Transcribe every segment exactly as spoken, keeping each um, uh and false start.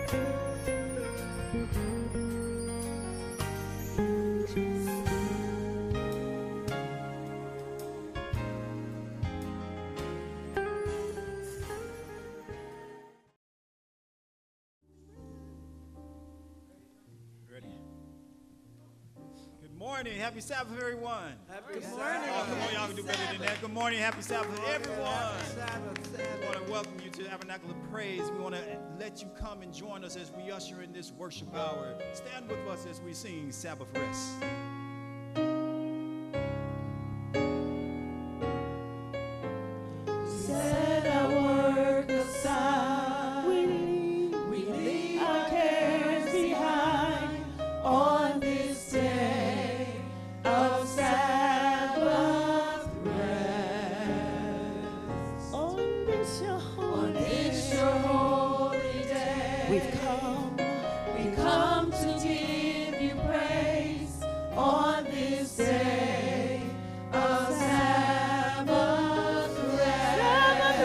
Happy Sabbath, everyone. Happy Good morning. Oh, come on, y'all can do better than that. Good morning. Happy Sabbath, everyone. Happy Sabbath, Sabbath. We want to welcome you to Tabernacle of Praise. We want to let you come and join us as we usher in this worship hour. Stand with us as we sing Sabbath Rest. Set our work aside. We leave, we leave our cares behind on this day of Sabbath rest. On this your holy, on this your holy day, we've come, we come to give you praise on this day of Sabbath rest. Sabbath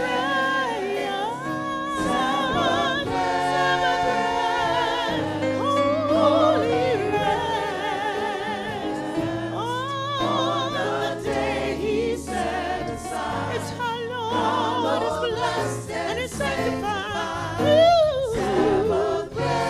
rest, Sabbath rest, holy rest. On the day He set aside, it's our Lord is blessed and is sanctified. Sabbath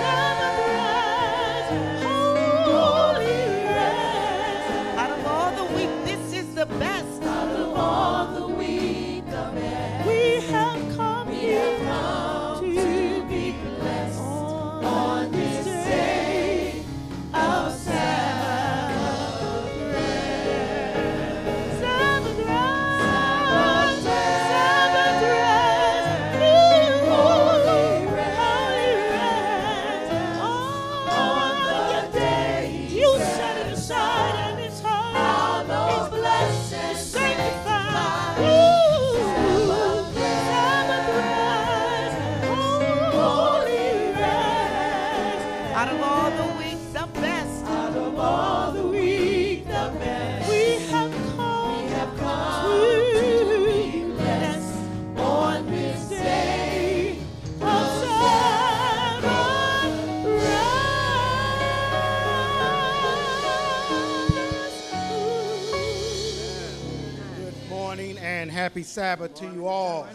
rest, holy rest. Out of all the week, this is the best. Out of all the week, the best. We have come, we have come to be blessed on this day of Sabbath rest. Sabbath rest, Sabbath rest, holy rest. On the day you set it aside and it's hard, it's blessed and sanctified. Sabbath rest, holy rest. Out of all the week, the best. Out of all the week, the best. We have come, we have come to be blessed on this day of Sabbath rest. Good morning and happy Sabbath to you all.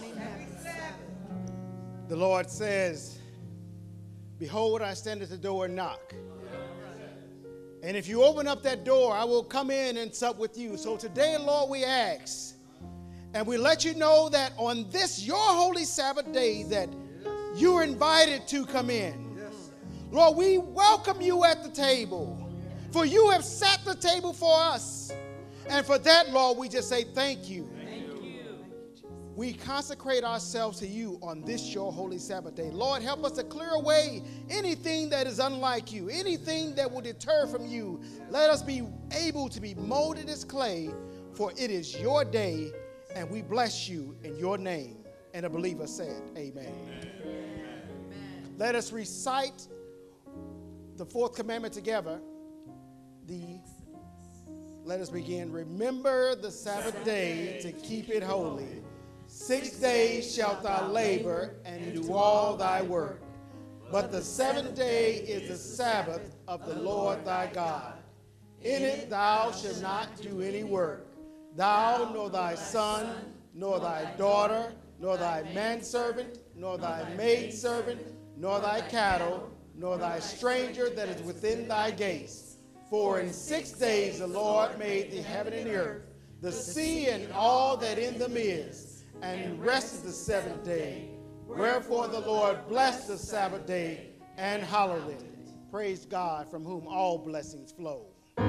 The Lord says, behold, I stand at the door and knock. And if you open up that door, I will come in and sup with you. So today, Lord, we ask, and we let you know that on this, your holy Sabbath day, that you're invited to come in. Lord, we welcome you at the table, for you have set the table for us. And for that, Lord, we just say thank you. We consecrate ourselves to you on this your holy Sabbath day. Lord, help us to clear away anything that is unlike you, anything that will deter from you. Let us be able to be molded as clay, for it is your day, and we bless you in your name. And a believer said, amen. Amen. Let us recite the fourth commandment together. The Let us begin. Remember the Sabbath day to keep it holy. Six days shalt thou labor and do all thy work. But the seventh day is the Sabbath of the Lord thy God. In it thou shalt not do any work, thou, nor thy son, nor thy daughter, nor thy manservant, nor thy maidservant, nor thy cattle, nor thy stranger that is within thy gates. For in six days the Lord made the heaven and the earth, the sea and all that in them is, and rested the seventh day. Wherefore the Lord blessed the Sabbath day and hallowed it. Praise God, from whom all blessings flow.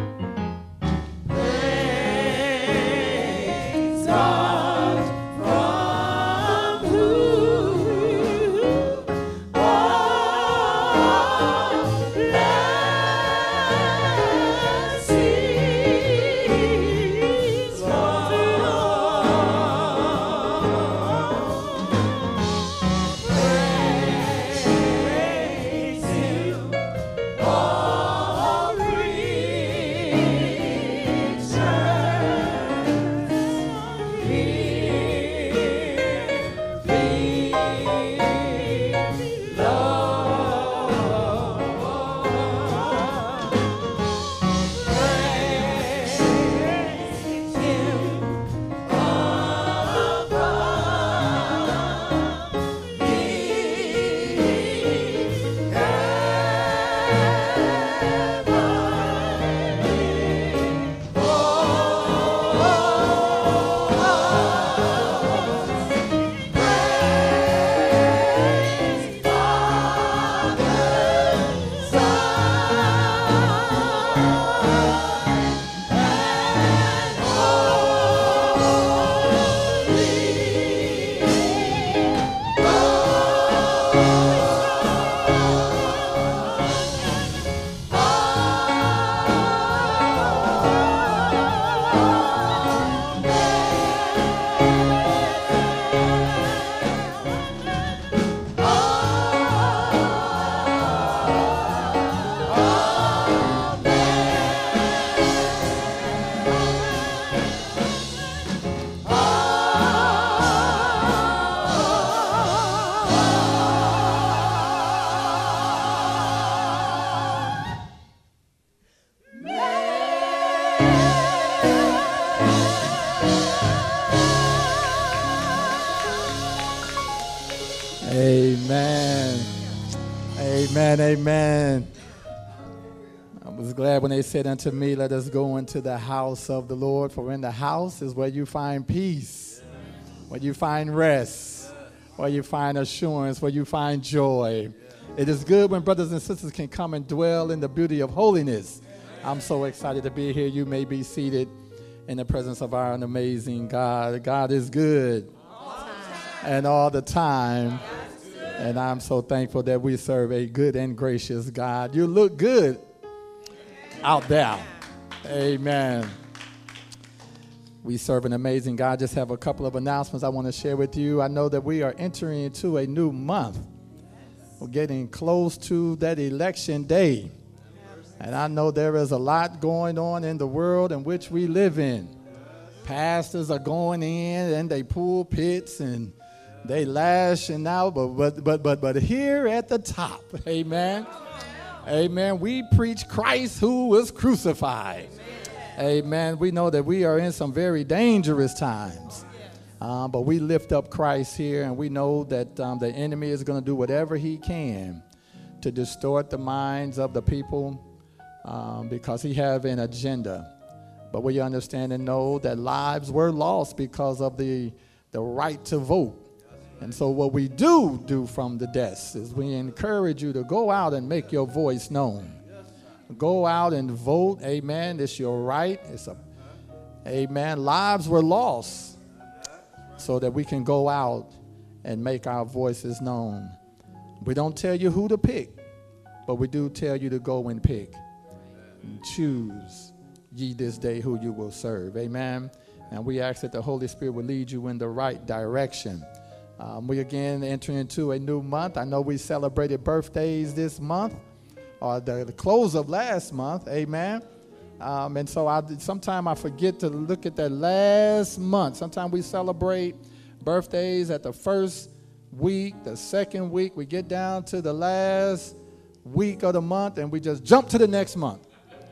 Praise God, from whom all blessings flow. Praise Him, all creatures. Amen, amen. I was glad when they said unto me, let us go into the house of the Lord, for in the house is where you find peace, where you find rest, where you find assurance, where you find joy. It is good when brothers and sisters can come and dwell in the beauty of holiness. I'm so excited to be here. You may be seated in the presence of our amazing God. God is good and all the time. And I'm so thankful that we serve a good and gracious God. You look good out there. Amen. We serve an amazing God. Just have a couple of announcements I want to share with you. I know that we are entering into a new month. We're getting close to that election day. And I know there is a lot going on in the world in which we live in. Pastors are going in and they pull pits and they lashing out, but but but but but here at the top, amen, amen, we preach Christ who was crucified, amen. We know that we are in some very dangerous times, um, but we lift up Christ here, and we know that um, the enemy is going to do whatever he can to distort the minds of the people um, because he have an agenda. But we understand and know that lives were lost because of the the right to vote. And so what we do do from the desk is we encourage you to go out and make your voice known. Go out and vote. Amen. It's your right. It's a, amen. Lives were lost so that we can go out and make our voices known. We don't tell you who to pick, but we do tell you to go and pick. And choose ye this day who you will serve. Amen. And we ask that the Holy Spirit will lead you in the right direction. Um, we again entering into a new month. I know we celebrated birthdays this month, or the, the close of last month, amen. Um, and so I sometimes I forget to look at that last month. Sometimes we celebrate birthdays at the first week, the second week. We get down to the last week of the month, and we just jump to the next month.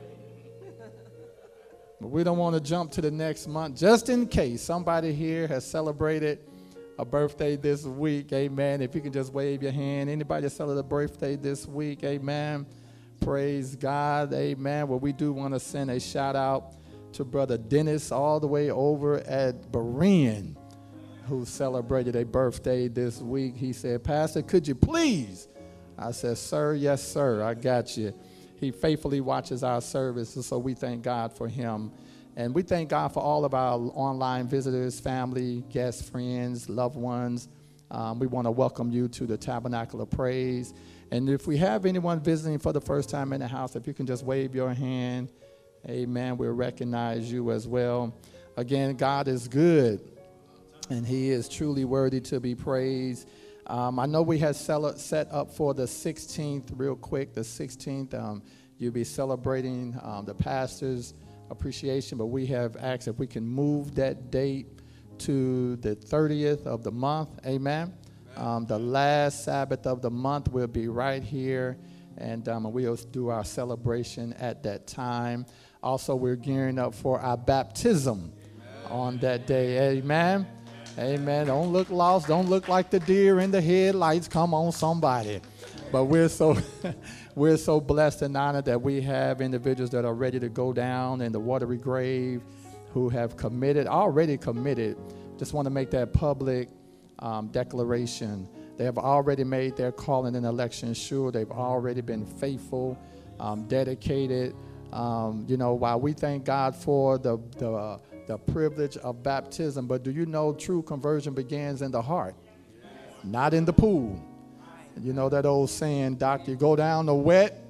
But we don't want to jump to the next month, just in case somebody here has celebrated a birthday this week, amen. If you can just wave your hand. Anybody celebrate a birthday this week, amen. Praise God, amen. Well, we do want to send a shout out to Brother Dennis all the way over at Berean, who celebrated a birthday this week. He said, Pastor, could you please? I said, sir, yes, sir, I got you. He faithfully watches our services, so we thank God for him. And we thank God for all of our online visitors, family, guests, friends, loved ones. Um, we want to welcome you to the Tabernacle of Praise. And if we have anyone visiting for the first time in the house, if you can just wave your hand, amen, we'll recognize you as well. Again, God is good, and he is truly worthy to be praised. Um, I know we had set up for the sixteenth, real quick, the sixteenth. Um, you'll be celebrating um, the pastors' appreciation, but we have asked if we can move that date to the thirtieth of the month. Amen. Um, the last Sabbath of the month will be right here, and um, we'll do our celebration at that time. Also, we're gearing up for our baptism on that day. Amen. Amen. Don't look lost. Don't look like the deer in the headlights. Come on, somebody. But we're so we're so blessed and honored that we have individuals that are ready to go down in the watery grave, who have committed, already committed. Just want to make that public um, declaration. They have already made their calling and election sure. They've already been faithful, um, dedicated. Um, you know, while we thank God for the the, uh, the privilege of baptism, but do you know true conversion begins in the heart, not in the pool? You know that old saying, Doc, you go down the wet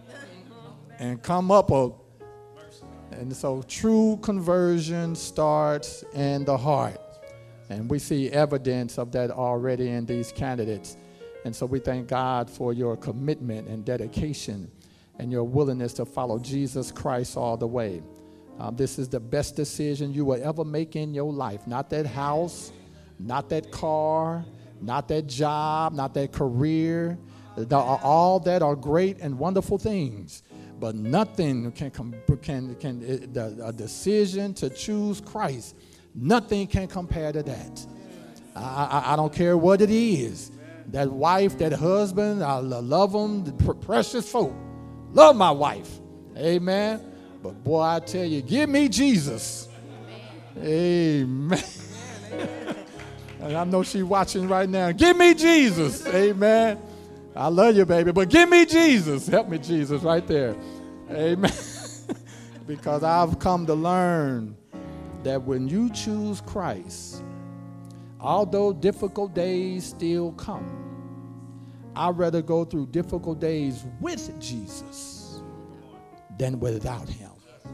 and come up a. And so true conversion starts in the heart. And we see evidence of that already in these candidates. And so we thank God for your commitment and dedication and your willingness to follow Jesus Christ all the way. Um, this is the best decision you will ever make in your life. Not that house, not that car, not that job, not that career. The, all that are great and wonderful things. But nothing can, can, can the, a decision to choose Christ, nothing can compare to that. I, I, I don't care what it is. That wife, that husband, I love them, the precious folk. Love my wife. Amen. But boy, I tell you, give me Jesus. Amen. Amen. And I know she's watching right now. Give me Jesus. Amen. I love you, baby, but give me Jesus. Help me, Jesus, right there. Amen. Because I've come to learn that when you choose Christ, although difficult days still come, I'd rather go through difficult days with Jesus than without him.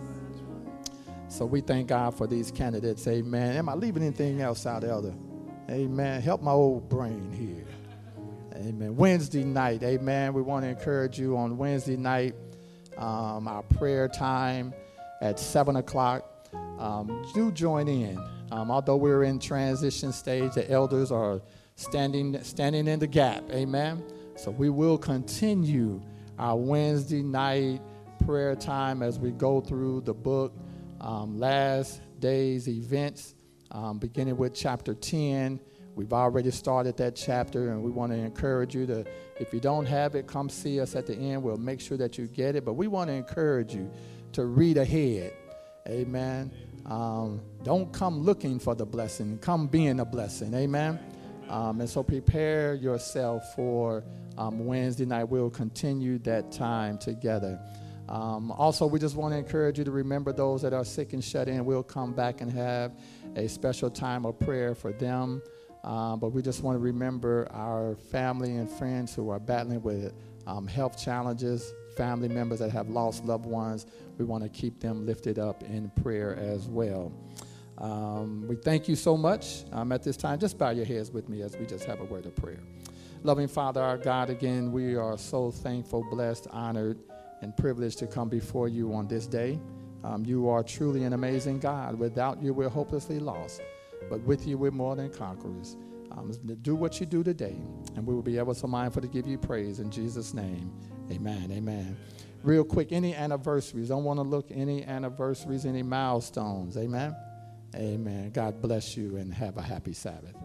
So we thank God for these candidates. Amen. Am I leaving anything else out, Elder? Amen. Help my old brain here. Amen. Wednesday night. Amen. We want to encourage you on Wednesday night, um, our prayer time at seven o'clock. Um, do join in. Um, although we're in transition stage, the elders are standing standing in the gap. Amen. So we will continue our Wednesday night prayer time as we go through the book, um, Last Days Events, um, beginning with chapter ten. We've already started that chapter, and we want to encourage you to, if you don't have it, come see us at the end. We'll make sure that you get it. But we want to encourage you to read ahead. Amen. Um, don't come looking for the blessing. Come being a blessing. Amen. Um, and so prepare yourself for um, Wednesday night. We'll continue that time together. Um, also, we just want to encourage you to remember those that are sick and shut in. We'll come back and have a special time of prayer for them. Um, but we just want to remember our family and friends who are battling with um, health challenges, family members that have lost loved ones. We want to keep them lifted up in prayer as well. Um, we thank you so much um, at this time. Just bow your heads with me as we just have a word of prayer. Loving Father, our God, again, we are so thankful, blessed, honored, and privileged to come before you on this day. Um, you are truly an amazing God. Without you, we're hopelessly lost. But with you, we're more than conquerors. Um, do what you do today, and we will be ever so mindful to give you praise in Jesus' name. Amen. Amen. Real quick, any anniversaries? Don't want to look any anniversaries, any milestones. Amen. Amen. God bless you and have a happy Sabbath.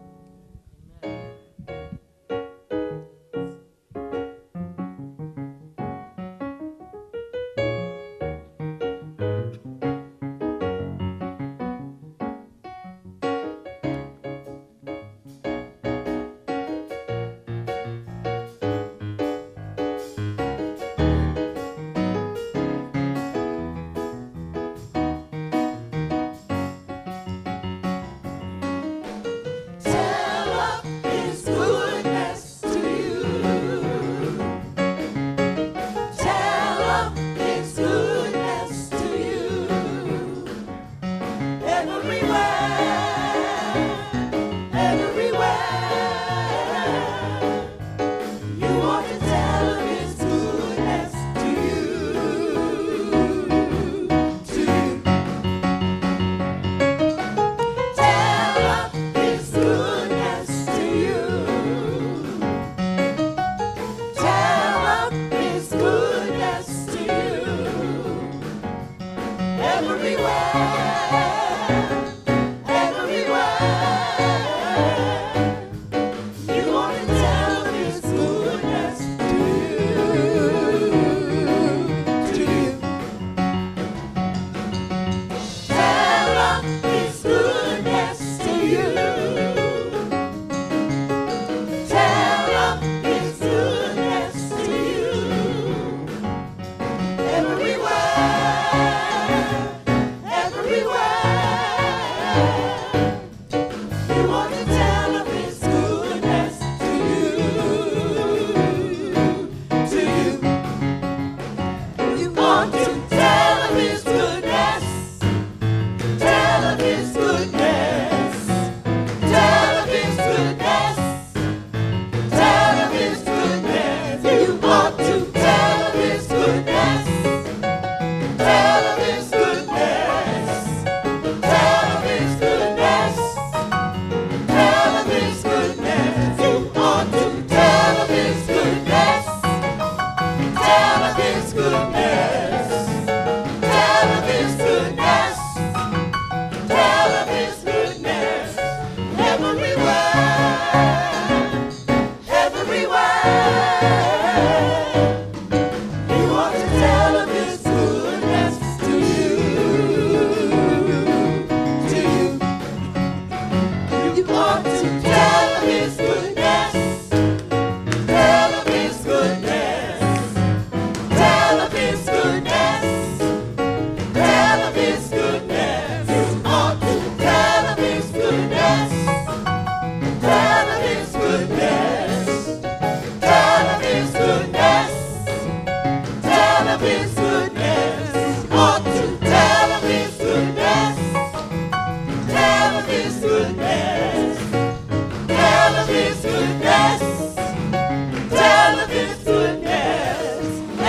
of his goodness. Ought to tell of his goodness. Tell of his goodness. Tell of his goodness. Tell of his goodness.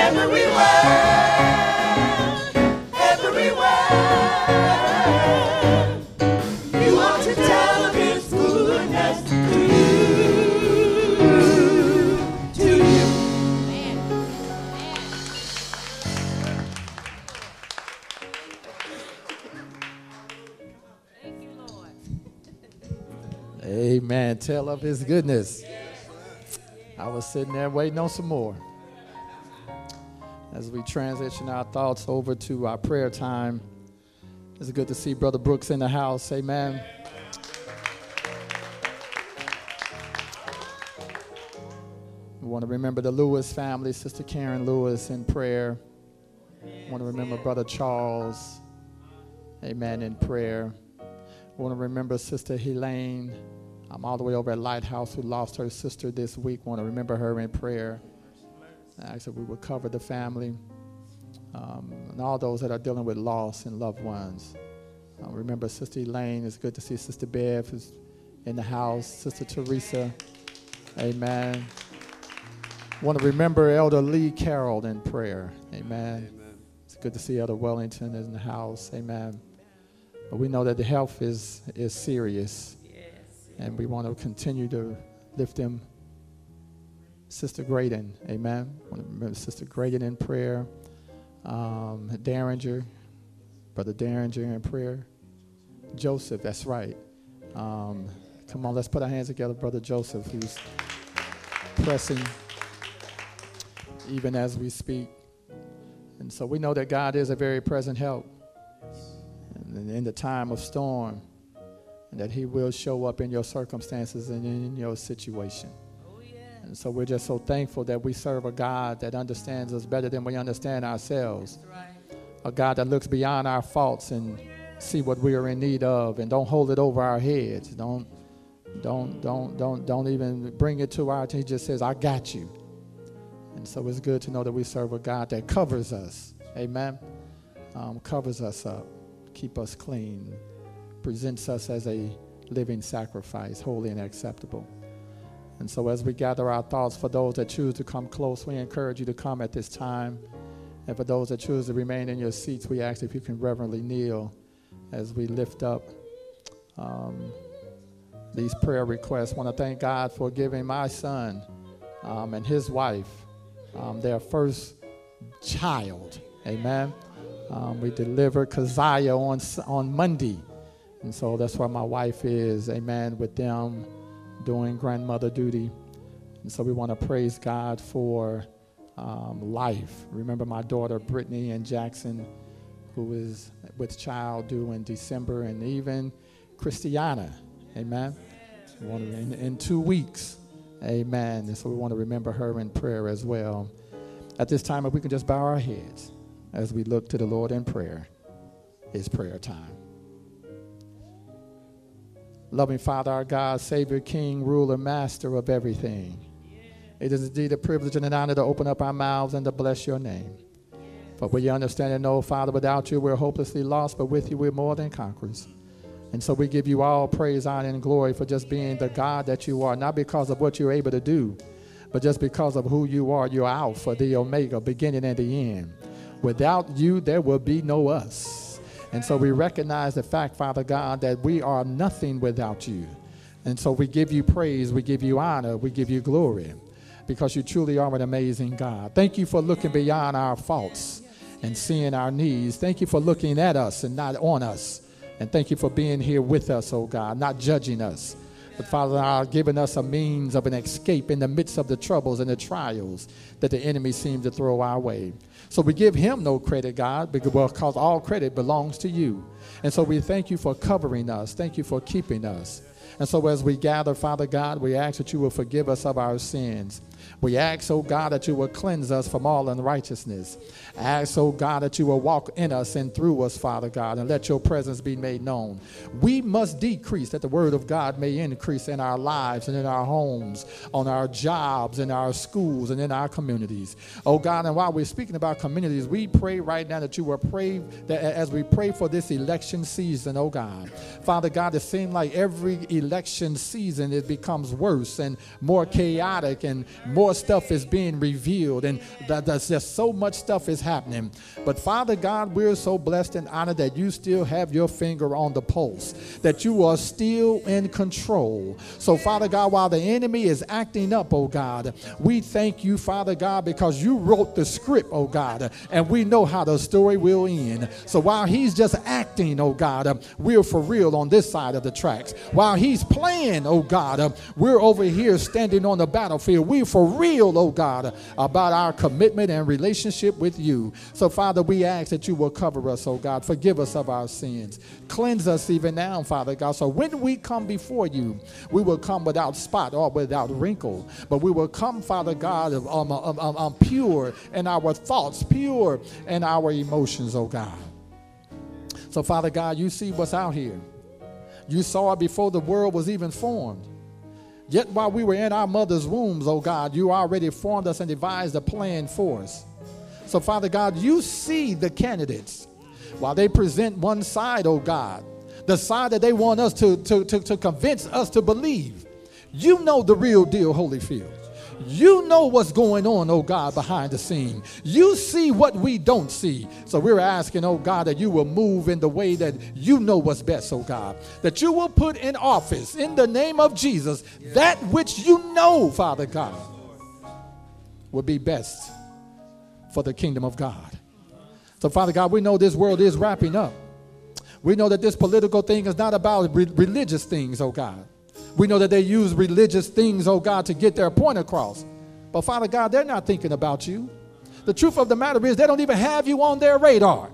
Everywhere. Everywhere. You ought to tell of his goodness to you. To you. Amen. Tell of his goodness. I was sitting there waiting on some more. As we transition our thoughts over to our prayer time, it's good to see Brother Brooks in the house. Amen. We want to remember the Lewis family, Sister Karen Lewis in prayer. We want to remember Brother Charles, amen, in prayer. We want to remember Sister Helene, I'm all the way over at Lighthouse, who lost her sister this week. We want to remember her in prayer. Actually, we will cover the family um, and all those that are dealing with loss and loved ones. Uh, remember Sister Elaine. It's good to see Sister Bev who's in the house. Sister Teresa. Amen. Want to remember Elder Lee Carroll in prayer. Amen. Amen. It's good to see Elder Wellington in the house. Amen. But we know that the health is, is serious. Yes. And we want to continue to lift them. Sister Graydon, amen. I want to remember Sister Graydon in prayer. Um, Derringer, Brother Derringer in prayer. Joseph, that's right. Um, come on, let's put our hands together, Brother Joseph, who's pressing even as we speak. And so we know that God is a very present help in, in the time of storm, and that he will show up in your circumstances and in your situation. And so we're just so thankful that we serve a God that understands us better than we understand ourselves. Right. A God that looks beyond our faults and see what we are in need of, and don't hold it over our heads. Don't, don't, don't, don't, don't even bring it to our attention. He just says, "I got you." And so it's good to know that we serve a God that covers us. Amen. Um, covers us up, keep us clean, presents us as a living sacrifice, holy and acceptable. And so as we gather our thoughts, for those that choose to come close, we encourage you to come at this time. And for those that choose to remain in your seats, we ask if you can reverently kneel as we lift up um, these prayer requests. I want to thank God for giving my son um, and his wife um, their first child. Amen. Um, we delivered Keziah on, on Monday. And so that's where my wife is, amen, with them doing grandmother duty. And so we want to praise God for um, life. Remember my daughter Brittany and Jackson, who is with child due in December, and even Christiana, amen, in, in two weeks, amen. And so we want to remember her in prayer as well. At this time, if we can just bow our heads as we look to the Lord in prayer. It's prayer time. Loving Father, our God, Savior, King, Ruler, Master of everything. Yeah. It is indeed a privilege and an honor to open up our mouths and to bless your name. Yeah. For we understand and know, Father, without you we're hopelessly lost, but with you we're more than conquerors. And so we give you all praise, honor, and glory for just being the God that you are, not because of what you're able to do, but just because of who you are. You're Alpha, the Omega, beginning and the end. Without you, there will be no us. And so we recognize the fact, Father God, that we are nothing without you. And so we give you praise, we give you honor, we give you glory, because you truly are an amazing God. Thank you for looking beyond our faults and seeing our needs. Thank you for looking at us and not on us. And thank you for being here with us, oh God, not judging us, but Father God, giving us a means of an escape in the midst of the troubles and the trials that the enemy seems to throw our way. So we give him no credit, God, because all credit belongs to you. And so we thank you for covering us. Thank you for keeping us. And so as we gather, Father God, we ask that you will forgive us of our sins. We ask, oh God, that you will cleanse us from all unrighteousness. Ask, oh God, that you will walk in us and through us, Father God, and let your presence be made known. We must decrease that the word of God may increase in our lives and in our homes, on our jobs, in our schools, and in our communities. Oh God, and while we're speaking about communities, we pray right now that you will pray, that as we pray for this election season, oh God. Father God, it seems like every election season it becomes worse and more chaotic, and more stuff is being revealed, and that there's just so much stuff is happening. But Father God, we're so blessed and honored that you still have your finger on the pulse, that you are still in control. So Father God, while the enemy is acting up, oh God, we thank you, Father God, because you wrote the script, oh God, and we know how the story will end. So while he's just acting, oh God, we're for real on this side of the tracks. While he's playing, oh God, we're over here standing on the battlefield. We're for real, oh God, about our commitment and relationship with you. So Father, we ask that you will cover us, oh God. Forgive us of our sins. Cleanse us even now, Father God. So when we come before you, we will come without spot or without wrinkle. But we will come, Father God, um, um, um, um, pure in our thoughts, pure in our emotions, oh God. So Father God, you see what's out here. You saw it before the world was even formed. Yet while we were in our mother's wombs, oh God, you already formed us and devised a plan for us. So Father God, you see the candidates while they present one side, oh God, the side that they want us to, to, to, to convince us to believe. You know the real deal, Holyfield. You know what's going on, oh God, behind the scene. You see what we don't see. So we're asking, oh God, that you will move in the way that you know what's best, oh God. That you will put in office, in the name of Jesus, that which you know, Father God, will be best for the kingdom of God. So Father God, we know this world is wrapping up. We know that this political thing is not about re- religious things, oh God. We know that they use religious things, oh God, to get their point across. But Father God, they're not thinking about you. The truth of the matter is they don't even have you on their radar.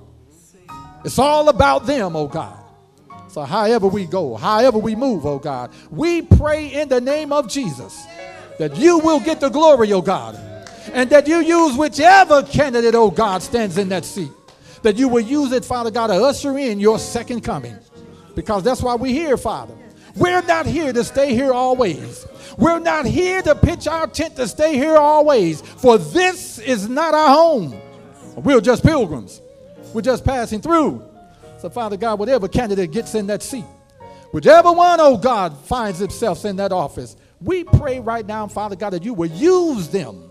It's all about them, oh God. So however we go, however we move, oh God, we pray in the name of Jesus that you will get the glory, oh God, and that you use whichever candidate, oh God, stands in that seat, that you will use it, Father God, to usher in your second coming, because that's why we're here, Father. We're not here to stay here always. We're not here to pitch our tent to stay here always, for this is not our home. We're just pilgrims. We're just passing through. So, Father God, whatever candidate gets in that seat, whichever one, oh God, finds himself in that office, we pray right now, Father God, that you will use them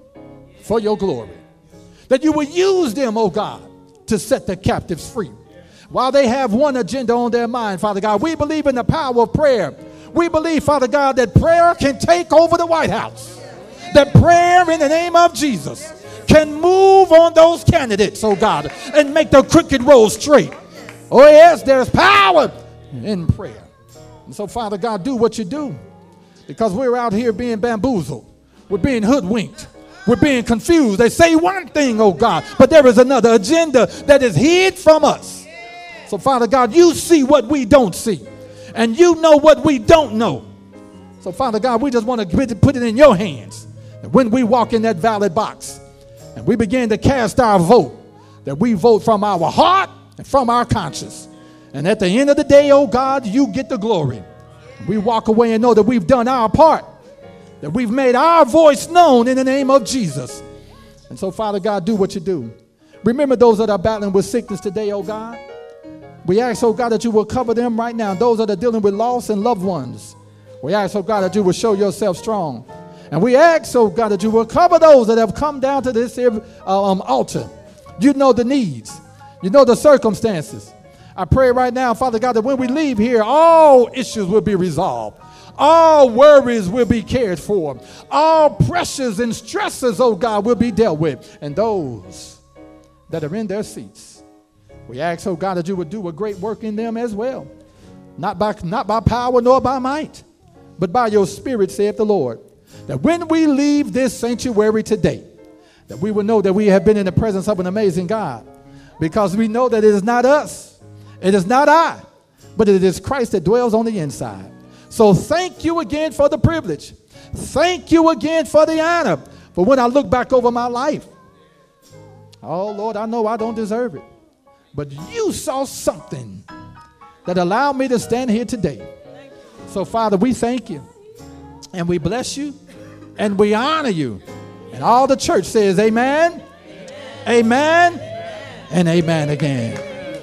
for your glory. That you will use them, oh God, to set the captives free. While they have one agenda on their mind, Father God, we believe in the power of prayer. We believe, Father God, that prayer can take over the White House. That prayer in the name of Jesus can move on those candidates, oh God, and make the crooked road straight. Oh yes, there's power in prayer. And so, Father God, do what you do, because we're out here being bamboozled. We're being hoodwinked. We're being confused. They say one thing, oh God, but there is another agenda that is hid from us. So, Father God, you see what we don't see, and you know what we don't know. So, Father God, we just want to put it in your hands. And when we walk in that ballot box and we begin to cast our vote, that we vote from our heart and from our conscience. And at the end of the day, oh God, you get the glory. We walk away and know that we've done our part, that we've made our voice known in the name of Jesus. And so, Father God, do what you do. Remember those that are battling with sickness today, oh God. We ask, oh God, that you will cover them right now. Those that are dealing with loss and loved ones. We ask, oh God, that you will show yourself strong. And we ask, oh God, that you will cover those that have come down to this uh, um, altar. You know the needs. You know the circumstances. I pray right now, Father God, that when we leave here, all issues will be resolved. All worries will be cared for. All pressures and stresses, oh God, will be dealt with. And those that are in their seats, we ask, oh God, that you would do a great work in them as well. Not by, not by power nor by might, but by your Spirit, saith the Lord. That when we leave this sanctuary today, that we will know that we have been in the presence of an amazing God. Because we know that it is not us, it is not I, but it is Christ that dwells on the inside. So thank you again for the privilege. Thank you again for the honor. But when I look back over my life, oh, Lord, I know I don't deserve it. But you saw something that allowed me to stand here today. So, Father, we thank you. And we bless you. And we honor you. And all the church says amen, amen, amen, and amen again.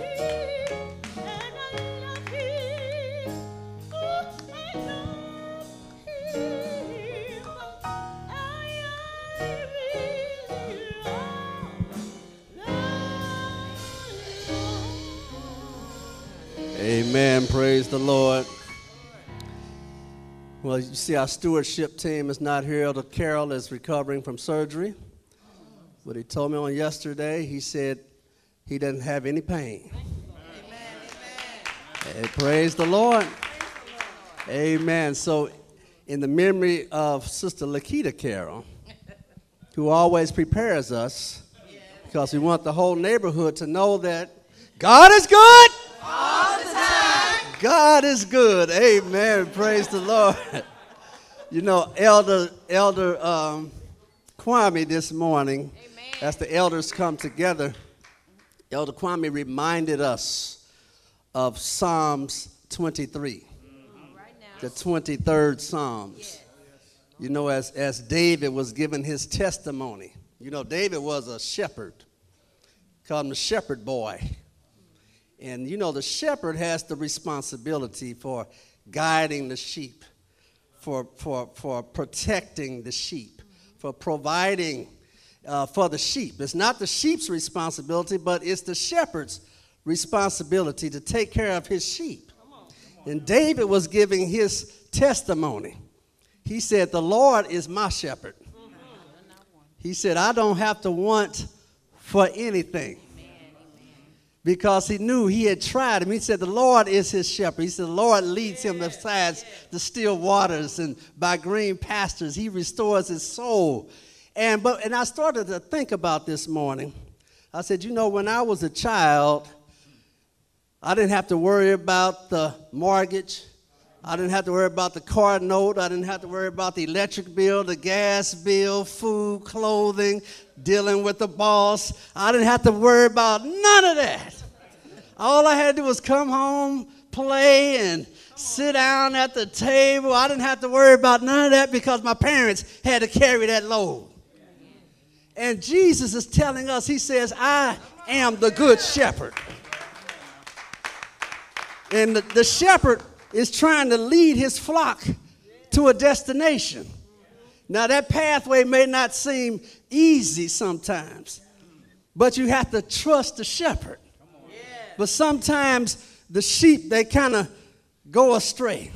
Amen. Praise the Lord. Well, you see our stewardship team is not here. Elder Carroll is recovering from surgery. But he told me on yesterday, he said he doesn't have any pain. Amen. Amen. Praise the Lord. Amen. So in the memory of Sister Lakita Carroll, who always prepares us, because we want the whole neighborhood to know that God is good. All the time. God is good. Amen. Praise the Lord. You know, Elder Elder um, Kwame this morning, amen, as the elders come together, Elder Kwame reminded us of Psalms twenty-three, mm-hmm, right now, the twenty-third Psalms. Yes. You know, as, as David was giving his testimony. You know, David was a shepherd, called him the shepherd boy. And, you know, the shepherd has the responsibility for guiding the sheep, for, for, for protecting the sheep, for providing uh, for the sheep. It's not the sheep's responsibility, but it's the shepherd's responsibility to take care of his sheep. Come on, come on. And David was giving his testimony. He said, the Lord is my shepherd. He said, I don't have to want for anything. Because he knew he had tried him. He said, the Lord is his shepherd. He said, the Lord leads him besides the still waters and by green pastures. He restores his soul. And, but, and I started to think about this morning. I said, you know, when I was a child, I didn't have to worry about the mortgage. I didn't have to worry about the car note. I didn't have to worry about the electric bill, the gas bill, food, clothing, dealing with the boss. I didn't have to worry about none of that. All I had to do was come home, play, and sit down at the table. I didn't have to worry about none of that because my parents had to carry that load. And Jesus is telling us, he says, I am the good shepherd. And the, the shepherd is trying to lead his flock to a destination. Now, that pathway may not seem easy sometimes, but you have to trust the shepherd. But sometimes the sheep, they kind of go astray,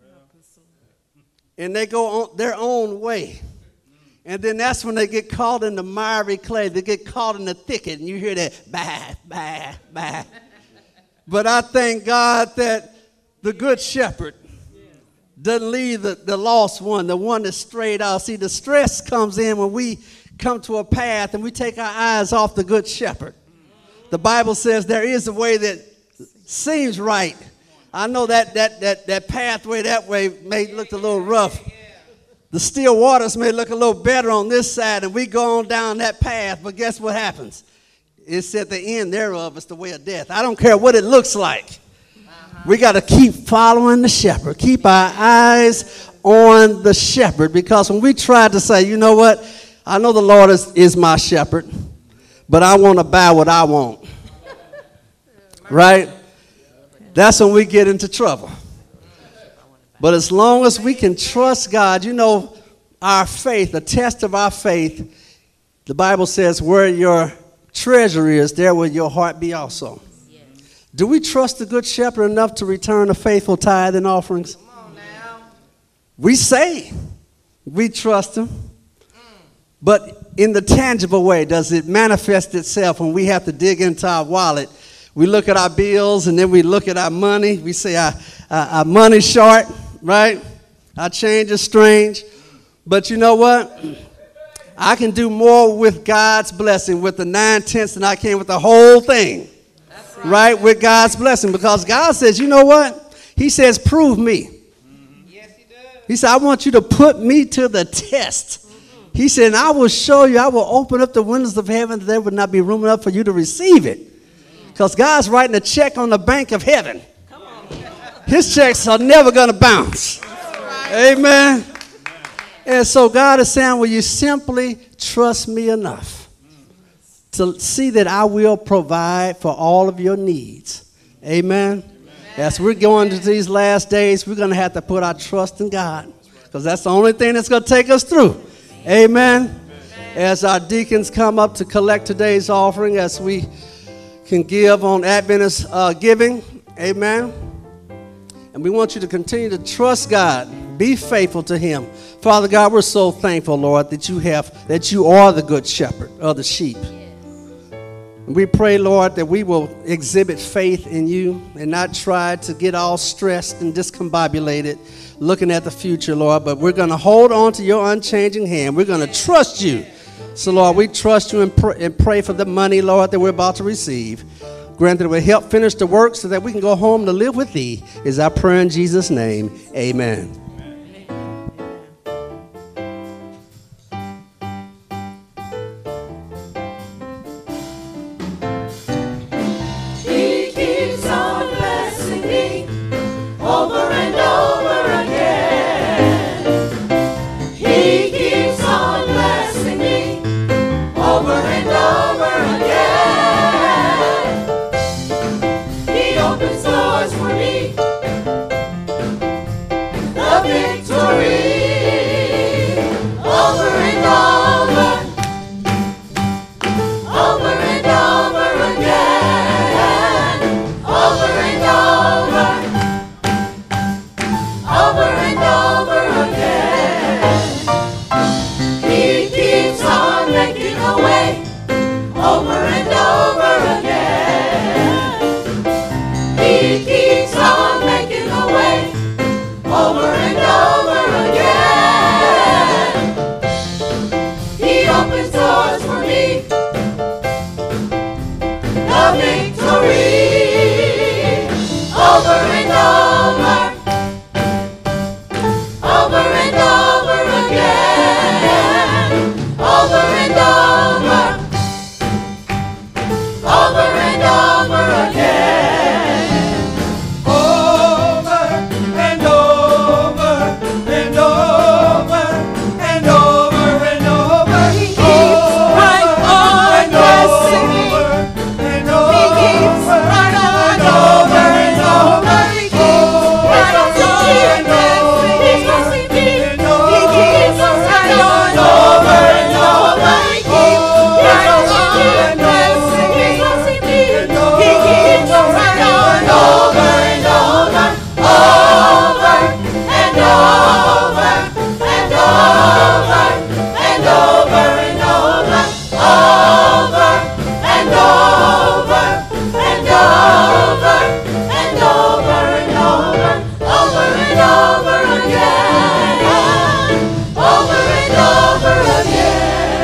and they go on their own way. And then that's when they get caught in the miry clay. They get caught in the thicket, and you hear that, bah, bah, bah. But I thank God that the good shepherd doesn't leave the, the lost one, the one that strayed out. See, the stress comes in when we come to a path and we take our eyes off the good shepherd. The Bible says there is a way that seems right. I know that that that that pathway that way may look a little rough. The still waters may look a little better on this side, and we go on down that path, but guess what happens? It's at the end thereof, it's the way of death. I don't care what it looks like. We got to keep following the shepherd. Keep our eyes on the shepherd, because when we try to say, you know what, I know the Lord is, is my shepherd, but I want to buy what I want. Right? That's when we get into trouble. But as long as we can trust God, you know, our faith, the test of our faith, the Bible says where your treasure is, there will your heart be also. Yes. Do we trust the good shepherd enough to return a faithful tithe and offerings? Come on now. We say we trust him, mm. but in the tangible way, does it manifest itself when we have to dig into our wallet? We look at our bills and then we look at our money. We say our, our, our money's short, right? Our change is strange. But you know what? I can do more with God's blessing with the nine-tenths than I can with the whole thing. That's right. Right? With God's blessing. Because God says, you know what? He says, prove me. Mm-hmm. Yes, he does. He said, I want you to put me to the test. He said, and I will show you, I will open up the windows of heaven that there would not be room enough for you to receive it. Because God's writing a check on the bank of heaven. His checks are never going to bounce. Amen. And so God is saying, will you simply trust me enough to see that I will provide for all of your needs? Amen. As we're going to these last days, we're going to have to put our trust in God, because that's the only thing that's going to take us through. Amen. As our deacons come up to collect today's offering, as we can give on Adventist uh, giving. Amen. And we want you to continue to trust God. Be faithful to him. Father God, we're so thankful, Lord, that you have, that you are the good shepherd of the sheep. And we pray, Lord, that we will exhibit faith in you and not try to get all stressed and discombobulated looking at the future, Lord. But we're going to hold on to your unchanging hand. We're going to trust you. So, Lord, we trust you and, pr- and pray for the money, Lord, that we're about to receive. Grant that it will help finish the work so that we can go home to live with thee, is our prayer in Jesus' name. Amen. He keeps on blessing me over and over again. He keeps on blessing me over and over again. He opens doors for me, the victory over and over, over and over again, over and over, over and over again. He keeps on making a way over and over again. He keeps on making a way over and over again. He opens doors for me, the victory over and over, over and over again, over and over, over and over again. Over and over and over and over and over. He keeps right on blessing me. And He keeps right on over and over. He keeps right on blessing me. He's blessing me. He keeps right on over and over. He keeps right on blessing me. He's blessing me. He keeps right on over and over, over and over and over and over and over, over and over and over and over and over, over and over again, over and over again.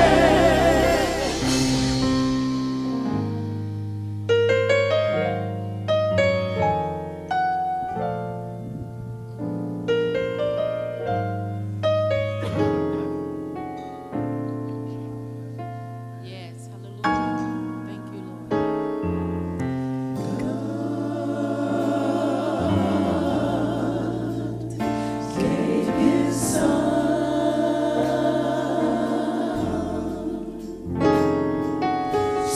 Yes, hallelujah. Thank you, Lord. God gave his son,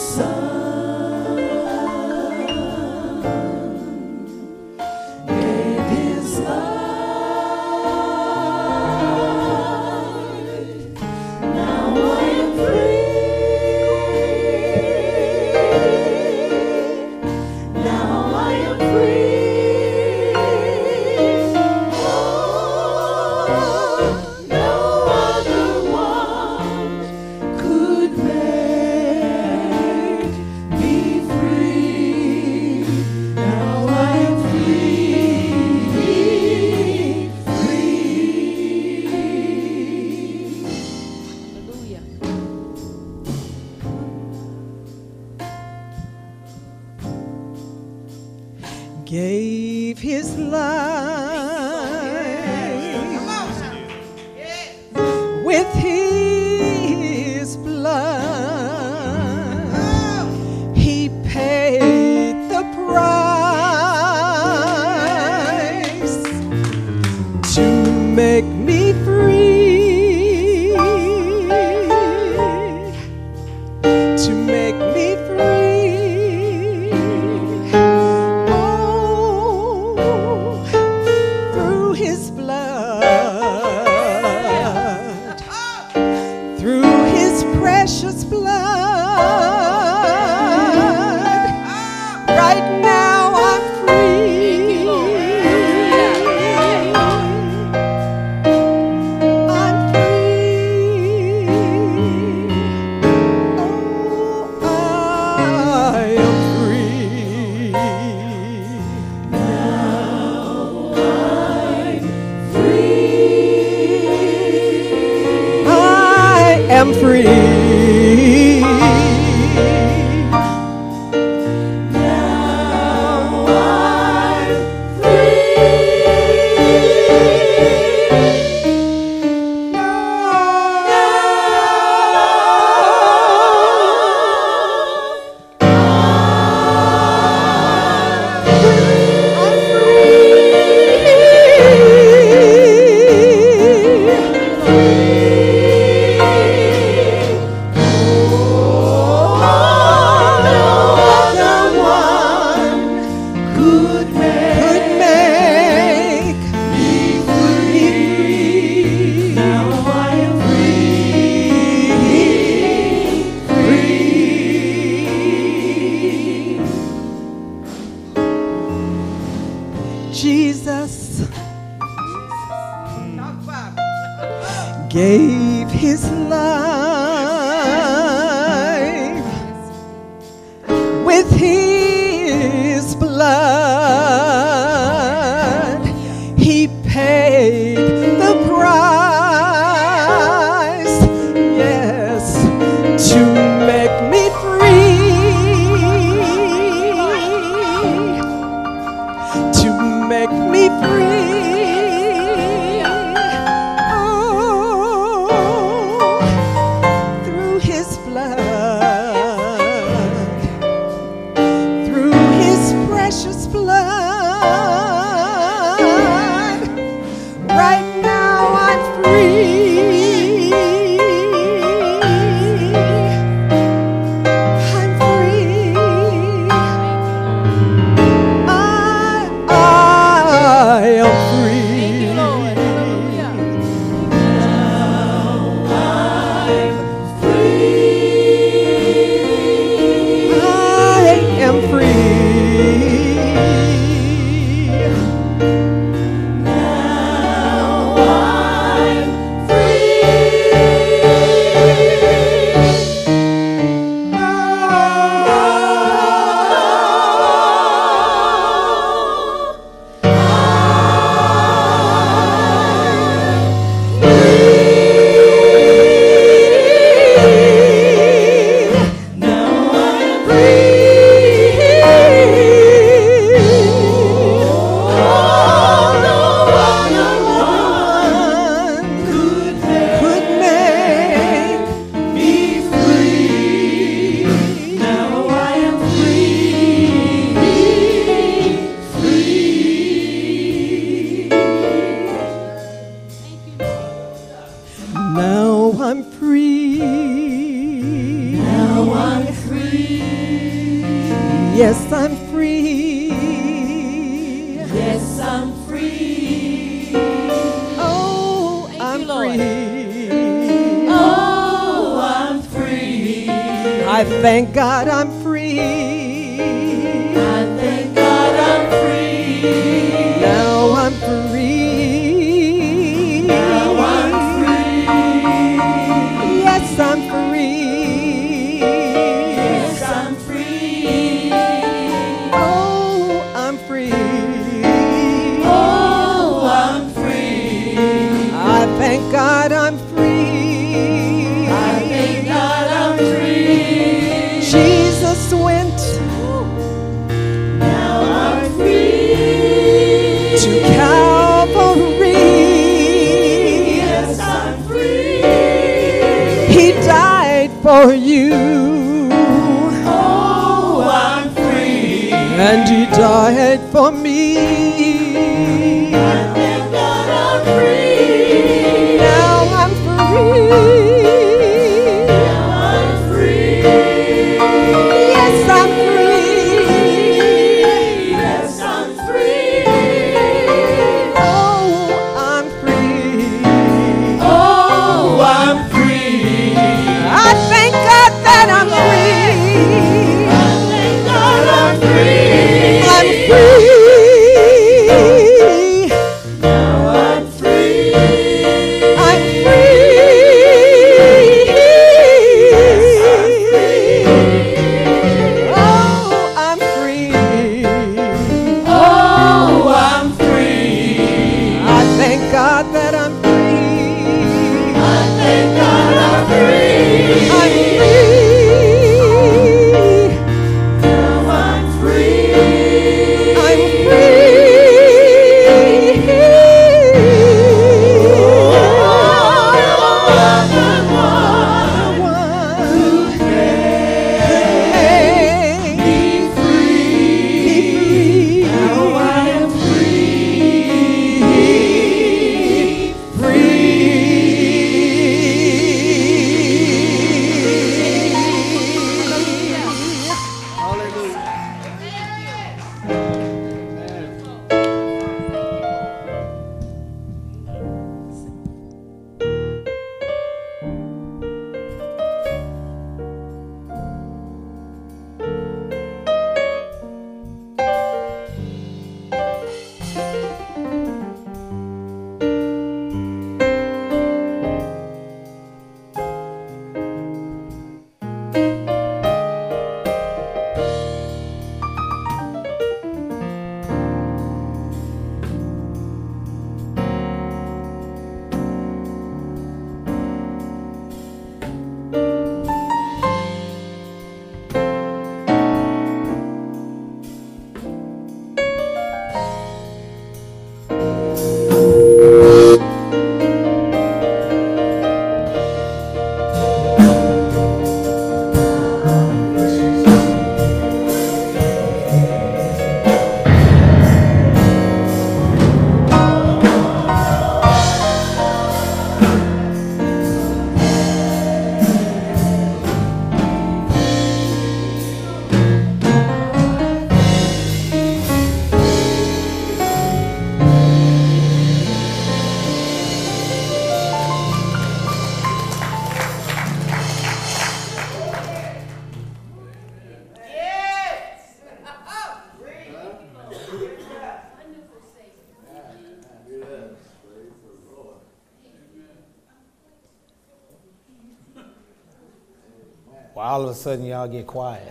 son gave his life. Now I am free. Now I am free. Oh, no other one could make me free. Now I am free, free. Hallelujah. Gave his life. with his blood. He paid the price to make me free, to make me free. Oh, through his blood, through his precious blood, right now I'm free. I'm free. Oh, I am free. I am free. Now I'm free. Could make me free. Now I am free, free. Jesus gave his life with his blood. He paid the price, yes, to make me free, to make me free. Oh, through his blood, through his precious blood, right now I'm free. I'm free. I, I am free. I am free. Now I'm Now I'm free. Now I'm free. Yes, I'm free. Yes, I'm free. Oh, Thank I'm you, Lord. free. Oh, I'm free. I thank God I'm free. I thank God I'm free. Now I'm free. Now I'm free. Yes, I'm free. Yes, I'm free. Oh, I'm free. Oh, I'm free. I thank God I'm free. I thank God I'm free. Jesus went He died for me. I thank God I'm free. Now I'm free. Now I'm free. Yes, I'm free. Yes, I'm free. Oh, I'm free. Oh, I'm free. I thank God that I'm free. I thank God I'm free. I'm free. Now I'm free. I'm free. Oh, I'm free. Oh, I'm free. I thank God that I'm free. I thank God I'm free. I'm free. Now I'm free. I'm free. Well, all of a sudden, y'all get quiet.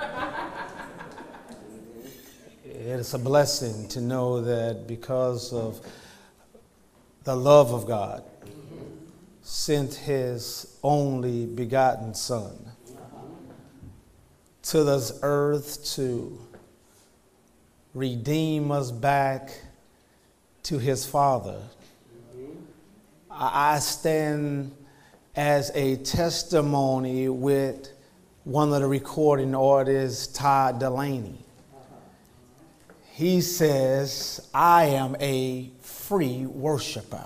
It's a blessing to know that because of the love of God, sent his only begotten Son to this earth to redeem us back to his Father. I stand as a testimony with one of the recording artists, Todd Delaney. He says, I am a free worshiper.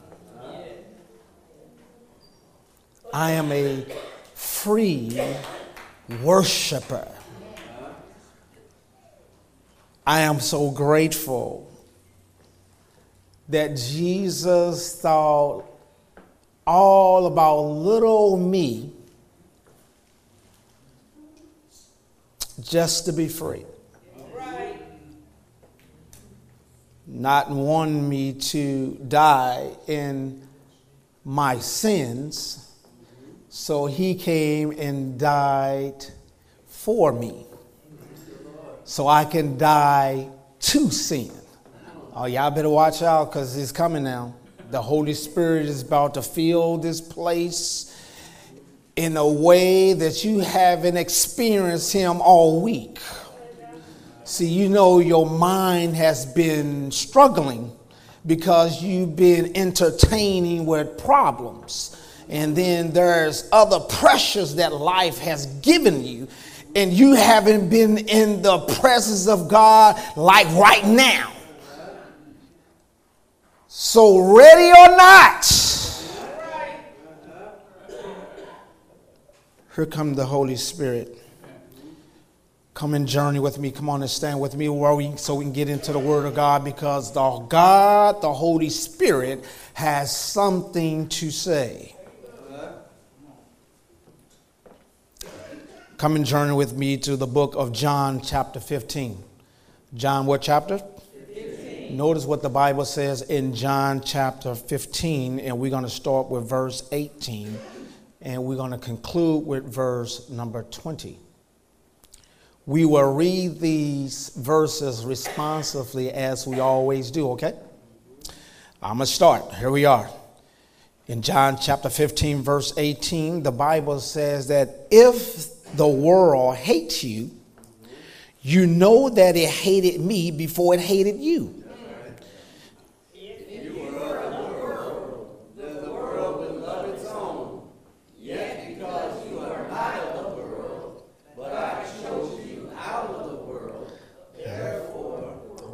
I am a free worshiper. I am so grateful that Jesus thought all about little me just to be free. Not wanting me to die in my sins, so he came and died for me, so I can die to sin. Oh, y'all better watch out, because he's coming now. The Holy Spirit is about to fill this place in a way that you haven't experienced him all week. See, you know your mind has been struggling because you've been entertaining with problems. And then there's other pressures that life has given you. and you haven't been in the presence of God like right now. So ready or not, here come the Holy Spirit. Come and journey with me. Come on and stand with me where we, so we can get into the Word of God, because the God, the Holy Spirit, has something to say. Come and journey with me to the book of John chapter fifteen. John what chapter? fifteen. Notice what the Bible says in John chapter fifteen, and we're going to start with verse eighteen, and we're going to conclude with verse number twenty. We will read these verses responsively as we always do, okay? I'm going to start. Here we are. In John chapter fifteen, verse eighteen, the Bible says that if the world hates you, you know that it hated me before it hated you. If you were of the world, then the world would love its own. Yet because you are not of the world, but I chose you out of the world, therefore.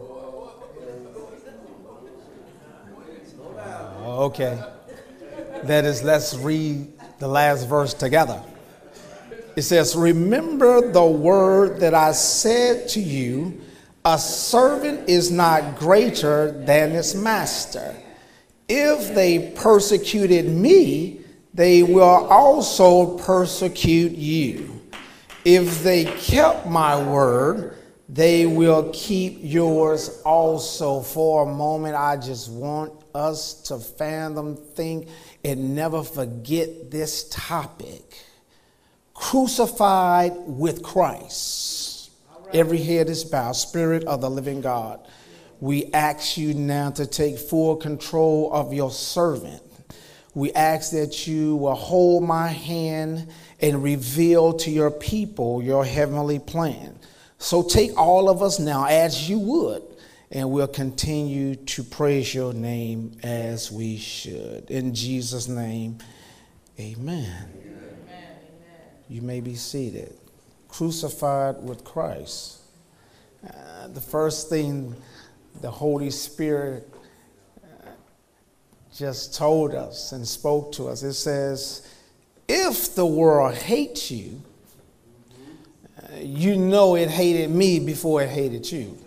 Okay. That is, let's read the last verse together. It says, remember the word that I said to you, a servant is not greater than his master. If they persecuted me, they will also persecute you. If they kept my word, they will keep yours also. For a moment, I just want us to fathom, think, and never forget this topic. Crucified with Christ. Right. Every head is bowed. Spirit of the living God, we ask you now to take full control of your servant. We ask that you will hold my hand and reveal to your people your heavenly plan. So take all of us now as you would, and we'll continue to praise your name as we should. In Jesus' name, amen. You may be seated. Crucified with Christ. Uh, the first thing the Holy Spirit uh, just told us and spoke to us, it says, if the world hates you, uh, you know it hated me before it hated you.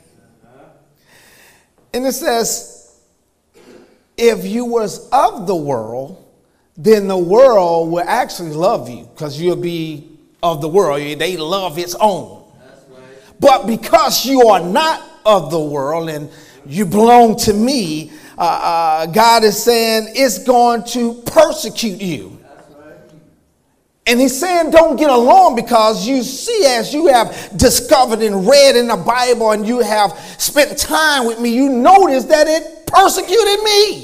And it says, if you was of the world, then the world will actually love you, because you'll be of the world. They love its own. Right. But because you are not of the world and you belong to me, uh, uh, God is saying it's going to persecute you. Right. And he's saying don't get along, because you see, as you have discovered and read in the Bible and you have spent time with me, you notice that it persecuted me.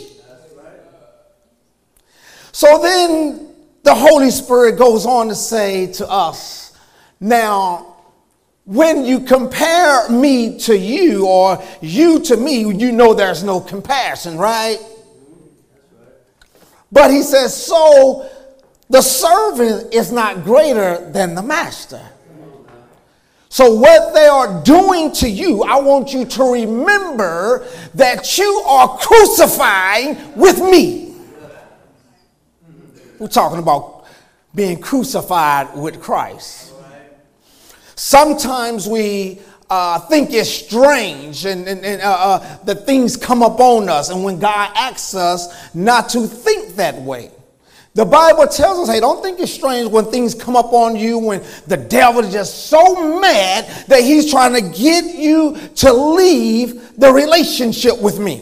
So then the Holy Spirit goes on to say to us, now, when you compare me to you or you to me, you know there's no comparison, right? But he says, so the servant is not greater than the master. So what they are doing to you, I want you to remember that you are crucifying with me. We're talking about being crucified with Christ. Sometimes we uh, think it's strange and, and, and uh, uh, that things come up on us. And when God asks us not to think that way, the Bible tells us, hey, don't think it's strange when things come up on you, when the devil is just so mad that he's trying to get you to leave the relationship with me.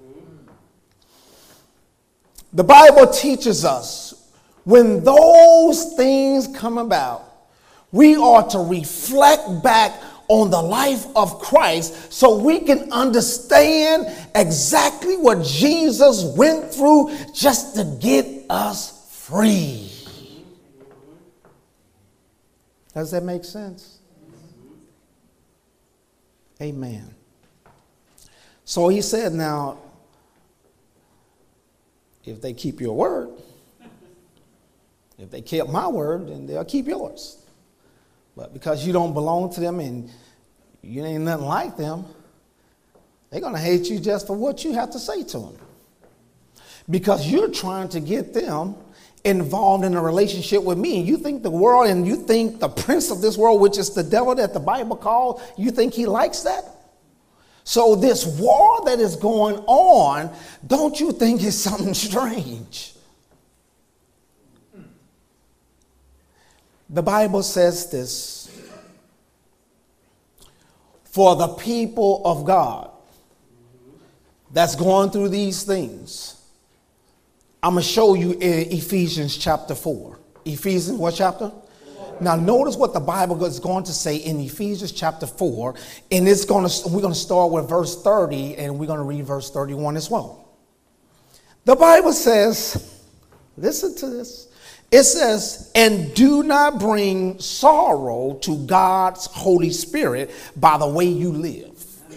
The Bible teaches us, when those things come about, we are to reflect back on the life of Christ so we can understand exactly what Jesus went through just to get us free. Does that make sense? Amen. So he said, now, if they keep your word, if they kept my word, then they'll keep yours. But because you don't belong to them and you ain't nothing like them, they're going to hate you just for what you have to say to them. Because you're trying to get them involved in a relationship with me. And you think the world and you think the prince of this world, which is the devil that the Bible calls, you think he likes that? So this war that is going on, don't you think is something strange? The Bible says this: for the people of God that's going through these things, I'm going to show you in Ephesians chapter four. Ephesians what chapter? Now notice what the Bible is going to say in Ephesians chapter four, and it's going to we're going to start with verse thirty, and we're going to read verse thirty-one as well. The Bible says, listen to this. It says, and do not bring sorrow to God's Holy Spirit by the way you live.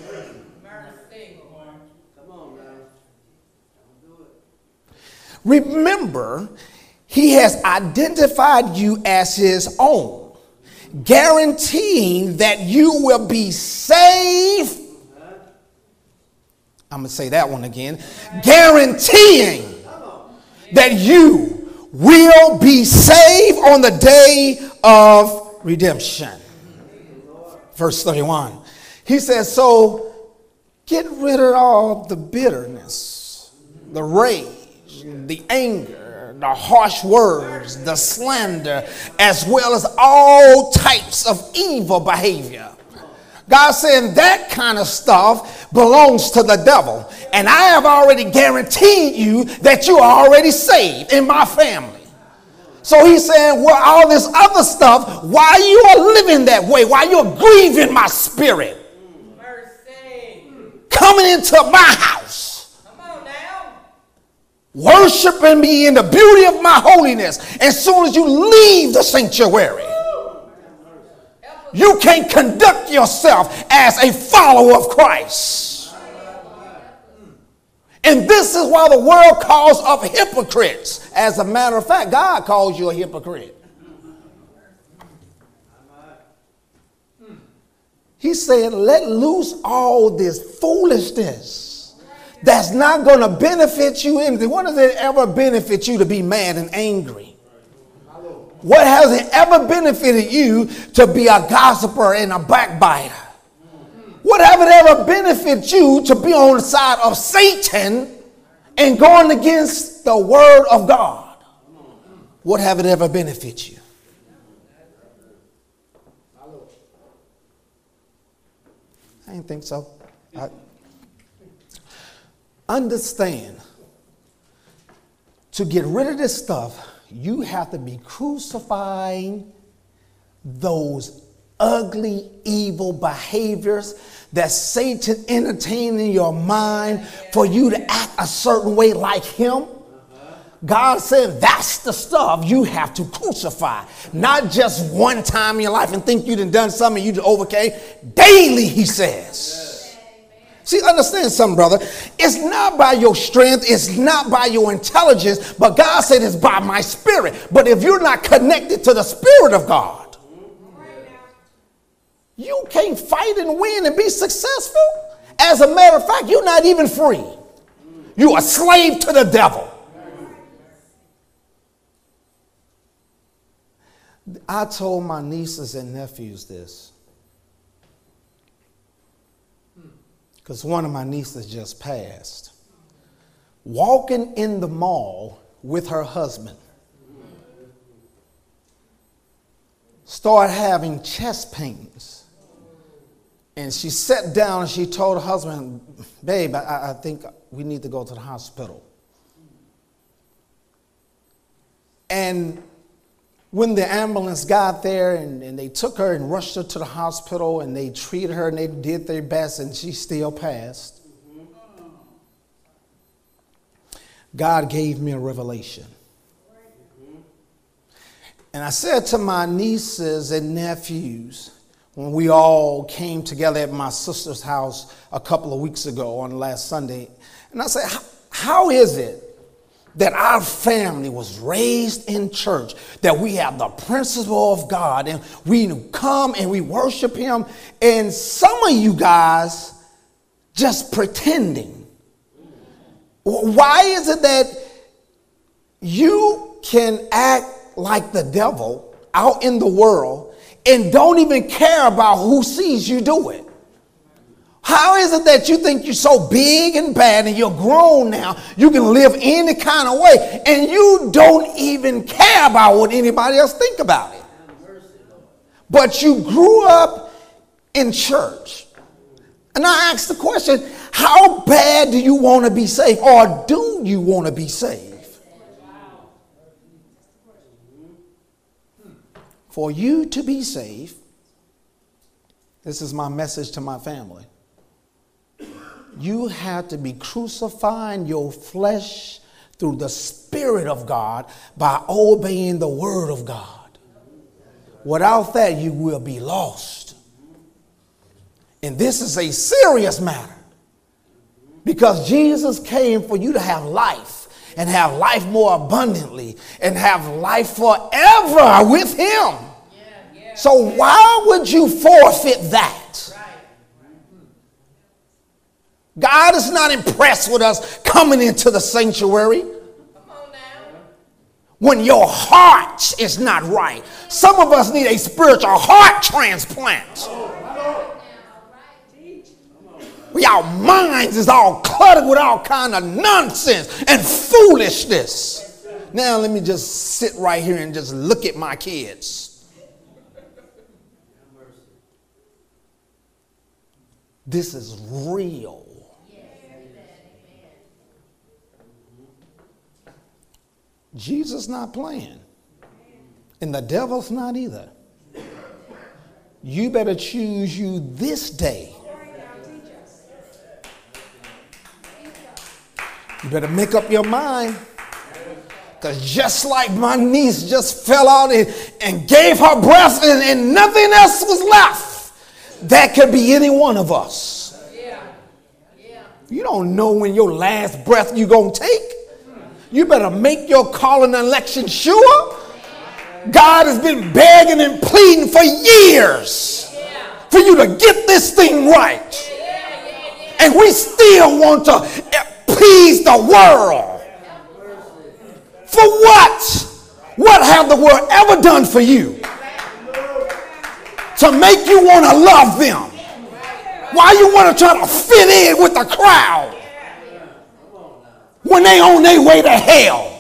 Remember, he has identified you as his own, guaranteeing that you will be saved. I'm going to say that one again. Guaranteeing that you will be saved on the day of redemption. Verse thirty-one. He says, so get rid of all the bitterness, the rage, the anger, the harsh words, the slander, as well as all types of evil behavior. God saying that kind of stuff belongs to the devil. And I have already guaranteed you that you are already saved in my family. So he's saying, well, all this other stuff, why you are living that way, why you're grieving my spirit, coming into my house, worshiping me in the beauty of my holiness. As soon as you leave the sanctuary, you can't conduct yourself as a follower of Christ. And this is why the world calls up hypocrites. As a matter of fact, God calls you a hypocrite. He's saying, let loose all this foolishness that's not going to benefit you anything. What does it ever benefit you to be mad and angry? What has it ever benefited you to be a gossiper and a backbiter? What have it ever benefited you to be on the side of Satan and going against the word of God? What have it ever benefited you? I didn't think so. I understand, to get rid of this stuff, you have to be crucifying those ugly, evil behaviors that Satan entertained in your mind for you to act a certain way like him. God said that's the stuff you have to crucify. Not just one time in your life and think you done done something you overcame. Daily, he says. See, understand something, brother. It's not by your strength. It's not by your intelligence. But God said it's by my spirit. But if you're not connected to the Spirit of God, you can't fight and win and be successful. As a matter of fact, you're not even free. You're a slave to the devil. I told my nieces and nephews this, because one of my nieces just passed. Walking in the mall with her husband, started having chest pains. And she sat down and she told her husband, babe, I, I think we need to go to the hospital. And when the ambulance got there and, and they took her and rushed her to the hospital and they treated her and they did their best and she still passed, God gave me a revelation. And I said to my nieces and nephews, when we all came together at my sister's house a couple of weeks ago on last Sunday, and I said, how is it that our family was raised in church, that we have the principle of God, and we come and we worship him, and some of you guys just pretending. Why is it that you can act like the devil out in the world and don't even care about who sees you do it? How is it that you think you're so big and bad and you're grown now, you can live any kind of way, and you don't even care about what anybody else think about it? But you grew up in church. And I asked the question, how bad do you want to be saved, or do you want to be saved? For you to be saved, this is my message to my family. You have to be crucifying your flesh through the Spirit of God by obeying the Word of God. Without that, you will be lost. And this is a serious matter, because Jesus came for you to have life, and have life more abundantly, and have life forever with him. Yeah, yeah. So why would you forfeit that? God is not impressed with us coming into the sanctuary when your heart is not right. Some of us need a spiritual heart transplant. We, our minds is all cluttered with all kind of nonsense and foolishness. Now let me just sit right here and just look at my kids. This is real. Jesus not playing, and the devil's not either. You better choose you this day. You better make up your mind, because just like my niece just fell out and, and gave her breath, and, and nothing else was left, that could be any one of us. You don't know when your last breath you're going to take. You better make your calling and election sure. God has been begging and pleading for years for you to get this thing right. And we still want to please the world. For what? What have the world ever done for you to make you want to love them? Why you want to try to fit in with the crowd when they on their way to hell?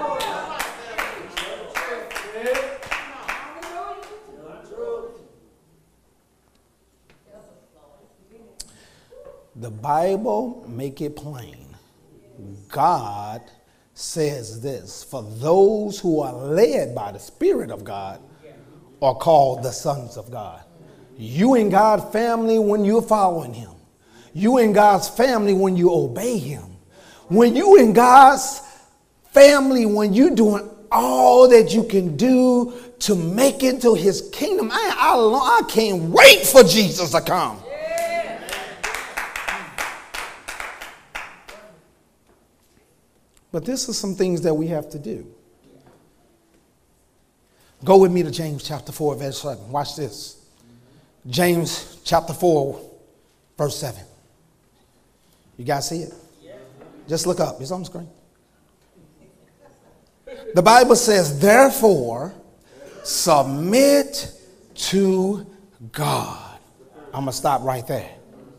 The Bible make it plain. God says this: for those who are led by the Spirit of God are called the sons of God. You in God's family when you're following him. You in God's family when you obey him. When you in God's family, when you're doing all that you can do to make it to his kingdom. I, I, I can't wait for Jesus to come. Yeah. But this is some things that we have to do. Go with me to James chapter four, verse seven. Watch this. James chapter four, verse seven. You guys see it? Just look up. It's on the screen. The Bible says, therefore, submit to God. I'm going to stop right there.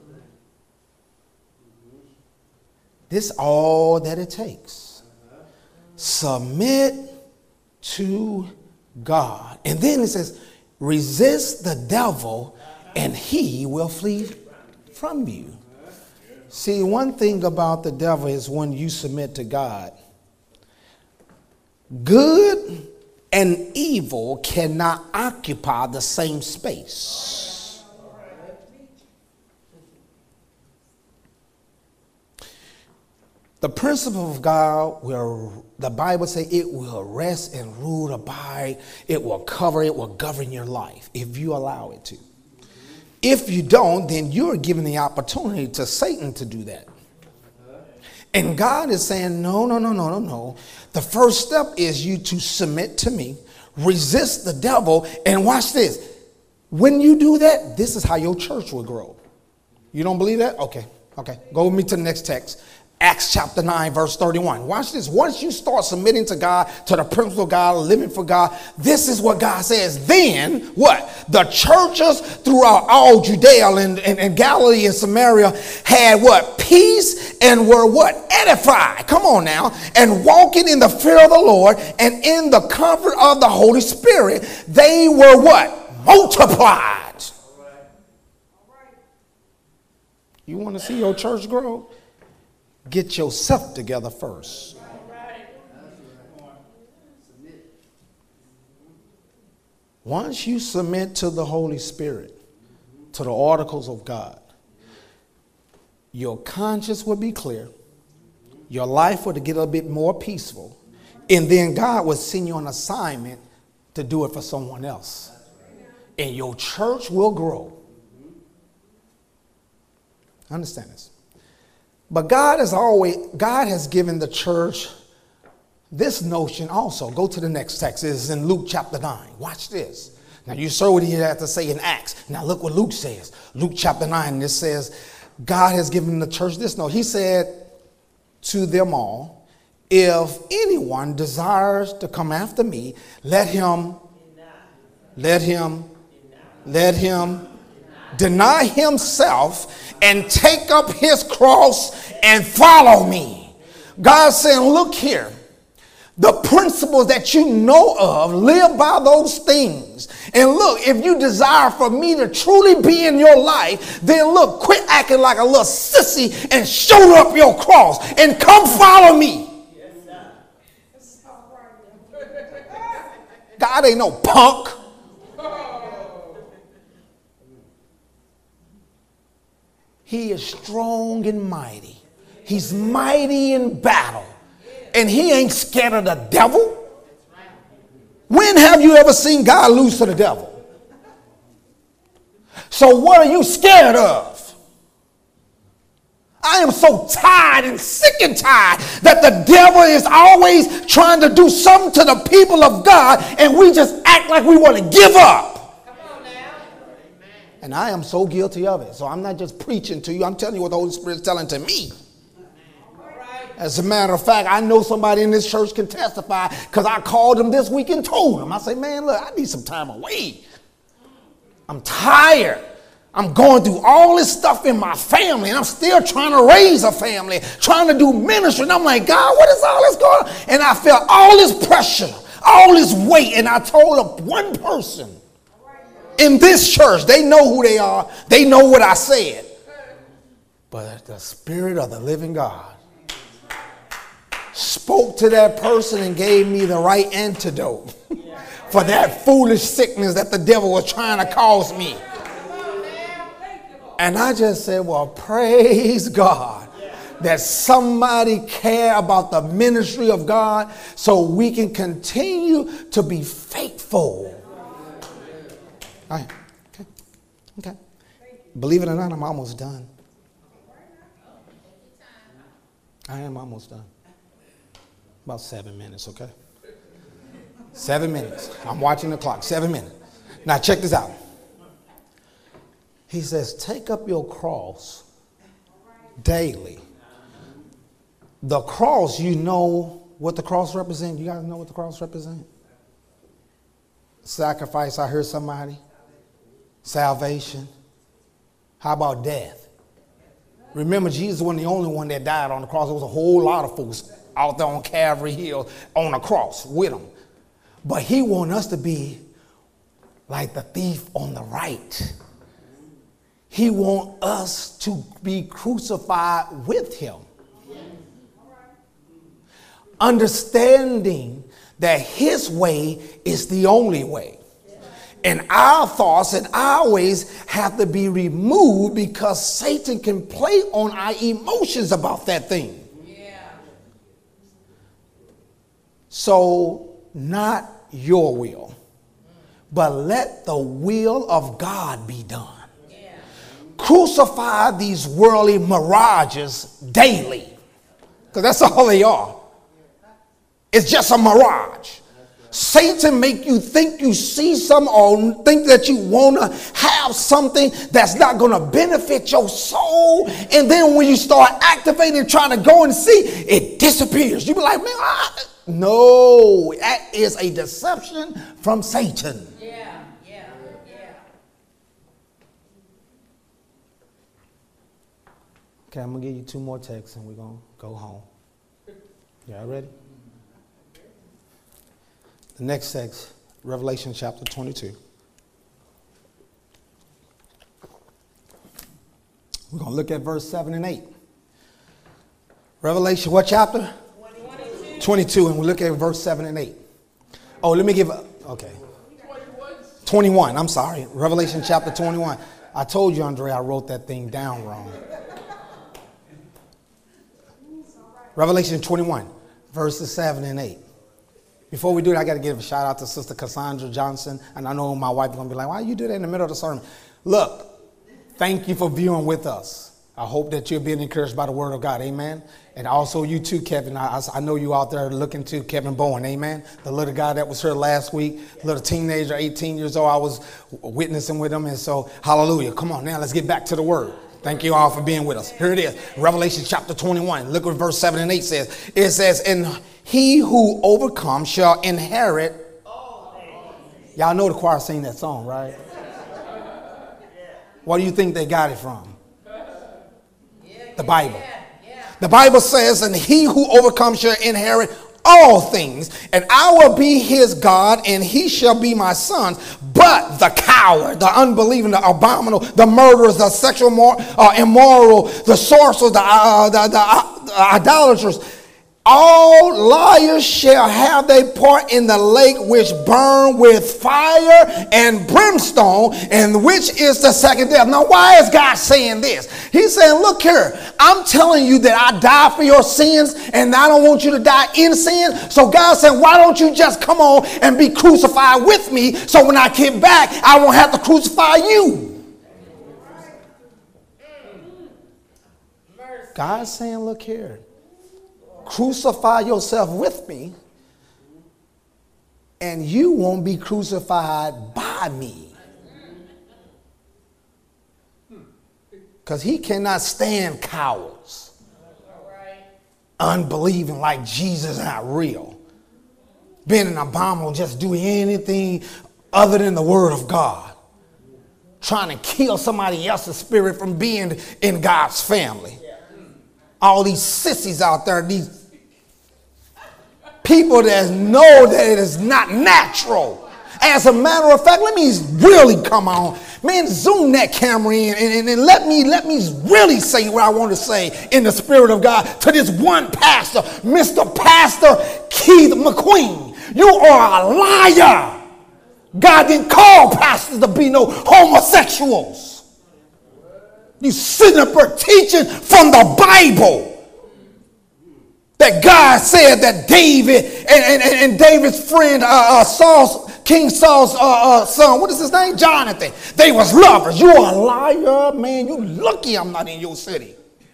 This is all that it takes. Submit to God. And then it says, resist the devil and he will flee from you. See, one thing about the devil is when you submit to God, good and evil cannot occupy the same space. The principle of God will, the Bible says, it will rest and rule, abide. It will cover, it will govern your life if you allow it to. If you don't, then you're giving the opportunity to Satan to do that. And God is saying, no, no, no, no, no, no. The first step is you to submit to me, resist the devil, and watch this. When you do that, this is how your church will grow. You don't believe that? Okay, okay. Go with me to the next text. Acts chapter nine, verse thirty-one. Watch this. Once you start submitting to God, to the principle of God, living for God, this is what God says. Then, what? The churches throughout all Judea and, and, and Galilee and Samaria had what? Peace, and were what? Edified. Come on now. And walking in the fear of the Lord and in the comfort of the Holy Spirit, they were what? Multiplied. You want to see your church grow? Get yourself together first. Once you submit to the Holy Spirit, to the oracles of God, your conscience will be clear. Your life will get a bit more peaceful. And then God will send you on assignment to do it for someone else. And your church will grow. Understand this. But God has always, God has given the church this notion also. Go to the next text. It's in Luke chapter nine. Watch this. Now you saw what he had to say in Acts. Now look what Luke says. Luke chapter nine, it says, God has given the church this note. He said to them all, if anyone desires to come after me, let him, let him, let him deny himself and take up his cross and follow me. God saying, look here, the principles that you know of, live by those things. And look, if you desire for me to truly be in your life, then look, quit acting like a little sissy and show up your cross and come follow me. God ain't no punk. He is strong and mighty. He's mighty in battle. And he ain't scared of the devil. When have you ever seen God lose to the devil? So what are you scared of? I am so tired and sick and tired that the devil is always trying to do something to the people of God, and we just act like we want to give up. And I am so guilty of it. So I'm not just preaching to you. I'm telling you what the Holy Spirit is telling to me. As a matter of fact, I know somebody in this church can testify because I called them this week and told them. I say, man, look, I need some time away. I'm tired. I'm going through all this stuff in my family, and I'm still trying to raise a family, trying to do ministry. And I'm like, God, what is all this going on? And I felt all this pressure, all this weight. And I told one person in this church, they know who they are. They know what I said. But the Spirit of the living God spoke to that person and gave me the right antidote for that foolish sickness that the devil was trying to cause me. And I just said, well, praise God that somebody care about the ministry of God so we can continue to be faithful. All right. Okay. Okay. Believe it or not, I'm almost done. I am almost done. About seven minutes, okay? Seven minutes. I'm watching the clock. Seven minutes. Now check this out. He says, take up your cross daily. The cross, you know what the cross represents? You guys know what the cross represents? Sacrifice, I heard somebody. Salvation. How about death? Remember, Jesus wasn't the only one that died on the cross. There was a whole lot of folks out there on Calvary Hill on the cross with him. But he wants us to be like the thief on the right. He wants us to be crucified with him. Understanding that his way is the only way. And our thoughts and our ways have to be removed because Satan can play on our emotions about that thing. Yeah. So, not your will, but let the will of God be done. Yeah. Crucify these worldly mirages daily. Because that's all they are. It's just a mirage. Satan make you think you see something or think that you want to have something that's not going to benefit your soul. And then when you start activating, trying to go and see, it disappears. You be like, man, I... no, that is a deception from Satan. Yeah, yeah, yeah. Okay, I'm going to give you two more texts and we're going to go home. Y'all ready? The next text, Revelation chapter twenty-two. We're going to look at verse seven and eight. Revelation, what chapter? twenty-two. twenty-two, and we look at verse seven and eight. Oh, let me give a, okay. twenty-one, I'm sorry. Revelation chapter twenty-one. I told you, Andre, I wrote that thing down wrong. Revelation twenty-one, verses seven and eight. Before we do that, I got to give a shout out to Sister Cassandra Johnson. And I know my wife is going to be like, why you do that in the middle of the sermon? Look, thank you for viewing with us. I hope that you're being encouraged by the word of God. Amen. And also you too, Kevin. I, I know you out there looking to Kevin Bowen. Amen. The little guy that was here last week, little teenager, eighteen years old. I was witnessing with him. And so, hallelujah. Come on now, let's get back to the word. Thank you all for being with us. Here it is. Revelation chapter twenty-one. Look what verse seven and eight says. It says, and he who overcomes shall inherit. Y'all know the choir sing that song, right? What do you think they got it from? The Bible. The Bible says, and he who overcomes shall inherit all things, and I will be his God, and he shall be my son. But the coward, the unbelieving, the abominable, the murderers, the sexual mor- uh, immoral, the sorcerers, the, uh, the, the, uh, the idolaters, all liars shall have their part in the lake which burn with fire and brimstone, and which is the second death. Now, why is God saying this? He's saying, look here, I'm telling you that I died for your sins, and I don't want you to die in sin. So God said, why don't you just come on and be crucified with me, so when I get back, I won't have to crucify you. God's saying, look here. Crucify yourself with me, and you won't be crucified by me. Because he cannot stand cowards. Unbelieving like Jesus is not real. Being an abominable, just doing anything other than the word of God. Trying to kill somebody else's spirit from being in God's family. All these sissies out there, these people that know that it is not natural. As a matter of fact, let me really come on. Man, zoom that camera in and, and, and let me let me really say what I want to say in the spirit of God to this one pastor, Mister Pastor Keith McQueen. You are a liar. God didn't call pastors to be no homosexuals. You sitting up there teaching from the Bible. That God said that David and, and, and David's friend, uh, uh, Saul's, King Saul's uh, uh, son, what is his name? Jonathan. They was lovers. You are a liar, man. You lucky I'm not in your city.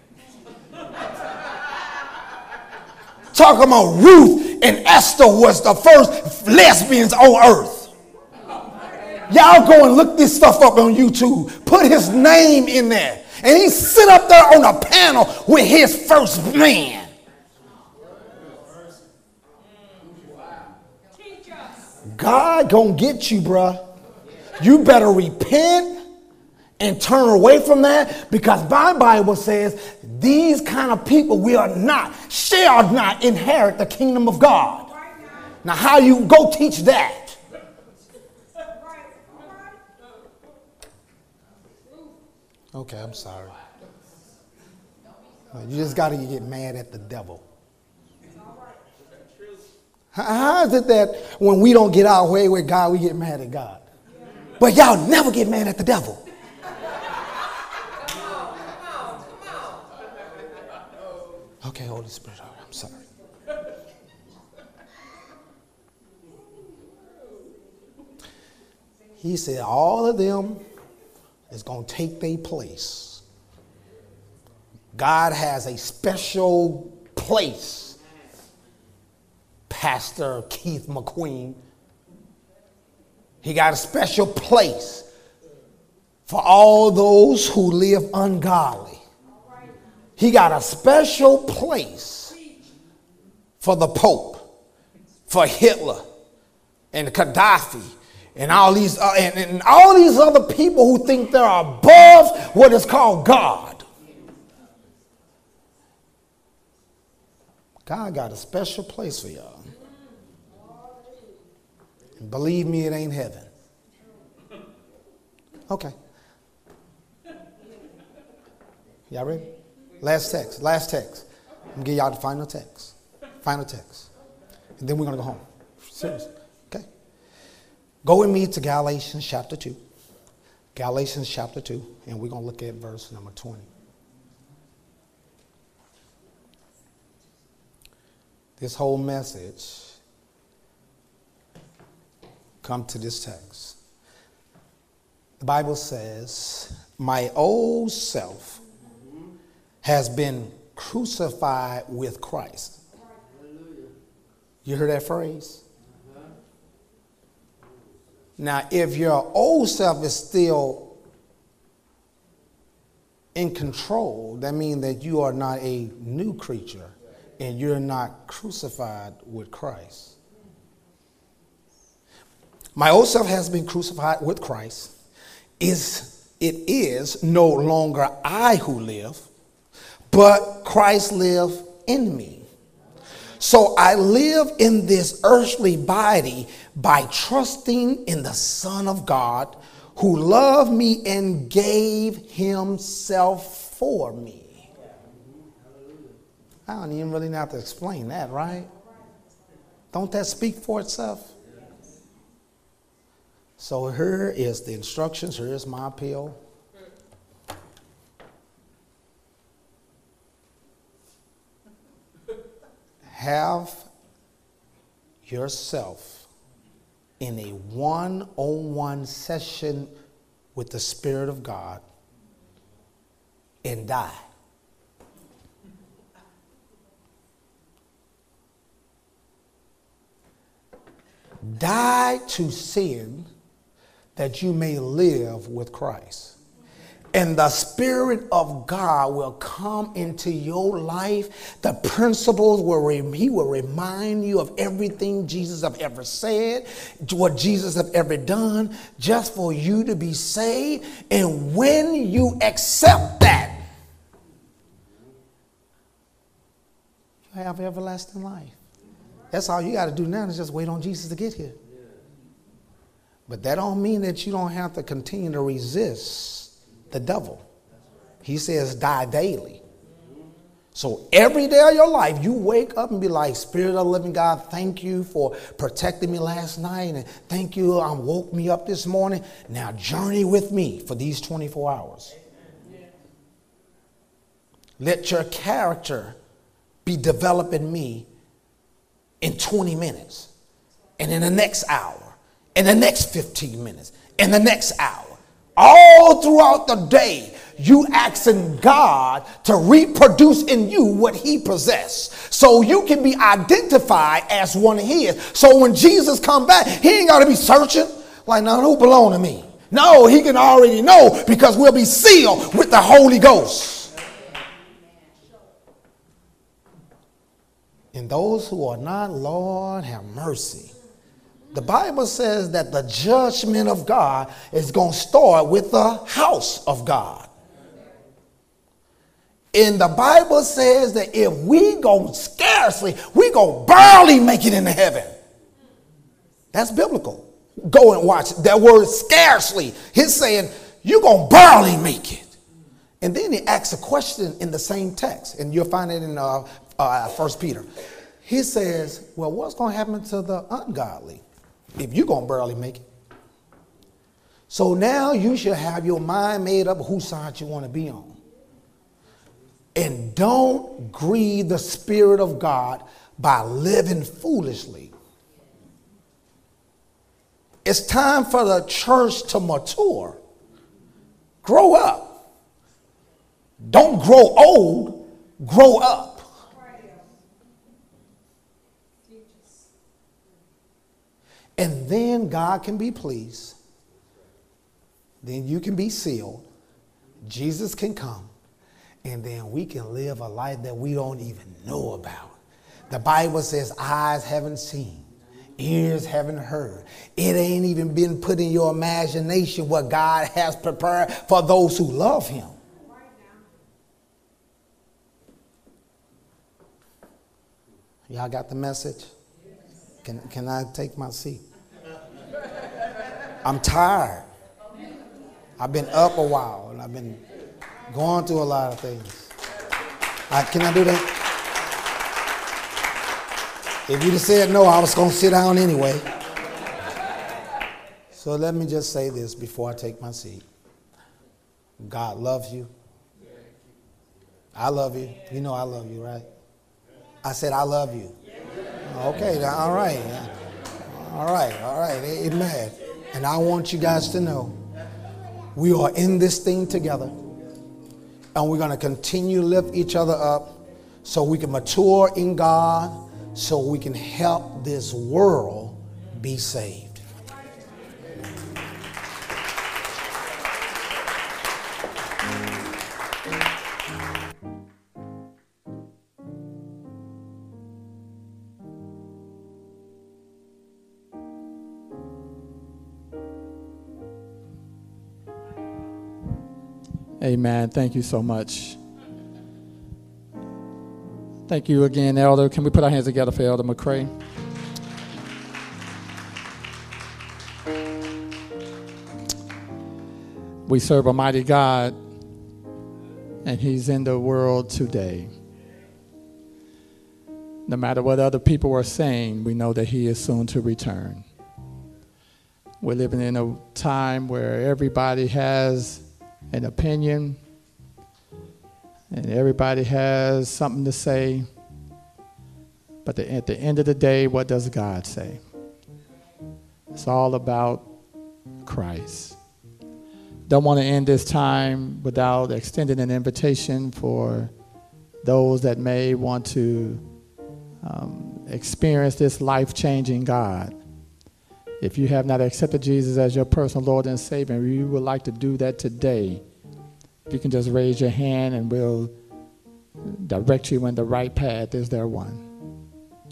Talking about Ruth and Esther was the first lesbians on earth. Y'all go and look this stuff up on YouTube. Put his name in there. And he sit up there on a panel with his first man. God gonna get you, bruh. You better repent and turn away from that, because my Bible says these kind of people will not, shall not inherit the kingdom of God. Now, how you go teach that? Okay, I'm sorry. You just got to get mad at the devil. How is it that when we don't get our way with God, we get mad at God? But y'all never get mad at the devil. Okay, Holy Spirit, I'm sorry. He said all of them is going to take their place. God has a special place, Pastor Keith McQueen. He got a special place for all those who live ungodly. He got a special place for the Pope, for Hitler and Gaddafi and all these uh, and, and all these other people who think they're above what is called God. God got a special place for y'all. And believe me, it ain't heaven. Okay. Y'all ready? Last text. Last text. I'm going to give y'all the final text. Final text. And then we're going to go home. Seriously. Okay. Go with me to Galatians chapter two. Galatians chapter two. And we're going to look at verse number twenty. This whole message come to this text. The Bible says, my old self has been crucified with Christ. You heard that phrase? Now, if your old self is still in control, that means that you are not a new creature and you're not crucified with Christ. My old self has been crucified with Christ. Is it is no longer I who live, but Christ lives in me. So I live in this earthly body by trusting in the Son of God who loved me and gave himself for me. I don't even really have to explain that, right? Don't that speak for itself? So here is the instructions. Here is my appeal. Have yourself in a one-on-one session with the Spirit of God and die. Die to sin that you may live with Christ. And the Spirit of God will come into your life. The principles will, re- he will remind you of everything Jesus have ever said, what Jesus have ever done, just for you to be saved. And when you accept that, you have everlasting life. That's all you got to do now is just wait on Jesus to get here. But that don't mean that you don't have to continue to resist the devil. He says die daily. So every day of your life, you wake up and be like, Spirit of the living God, thank you for protecting me last night. And thank you, um, woke me up this morning. Now journey with me for these twenty-four hours. Let your character be developed in me in twenty minutes. And in the next hour. In the next fifteen minutes, in the next hour, all throughout the day, you asking God to reproduce in you what he possessed. So you can be identified as one of his. So when Jesus come back, he ain't got to be searching like, now who belong to me? No, he can already know because we'll be sealed with the Holy Ghost. And those who are not, Lord, have mercy. The Bible says that the judgment of God is going to start with the house of God. And the Bible says that if we go scarcely, we go barely make it into heaven. That's biblical. Go and watch that word scarcely. He's saying you're going to barely make it. And then he asks a question in the same text. And you'll find it in uh, uh, First Peter. He says, well, what's going to happen to the ungodly if you're going to barely make it? So now you should have your mind made up whose side you want to be on. And don't grieve the Spirit of God by living foolishly. It's time for the church to mature. Grow up. Don't grow old, grow up. And then God can be pleased. Then you can be sealed. Jesus can come. And then we can live a life that we don't even know about. The Bible says eyes haven't seen, ears haven't heard. It ain't even been put in your imagination what God has prepared for those who love him. Y'all got the message? Can, can I take my seat? I'm tired. I've been up a while and I've been going through a lot of things. Uh, can I do that? If you'd have said no, I was going to sit down anyway. So let me just say this before I take my seat. God loves you. I love you. You know I love you, right? I said I love you. Okay, all right. All right, all right. Amen. And I want you guys to know we are in this thing together. And we're going to continue to lift each other up so we can mature in God, so we can help this world be saved. Amen. Thank you so much. Thank you again, Elder. Can we put our hands together for Elder McCray? We serve a mighty God, and he's in the world today. No matter what other people are saying, we know that he is soon to return. We're living in a time where everybody has an opinion, and everybody has something to say. But the, at the end of the day, what does God say? It's all about Christ. Don't want to end this time without extending an invitation for those that may want to um, experience this life-changing God. If you have not accepted Jesus as your personal Lord and Savior, and you would like to do that today, if you can just raise your hand and we'll direct you in the right path. Is there one?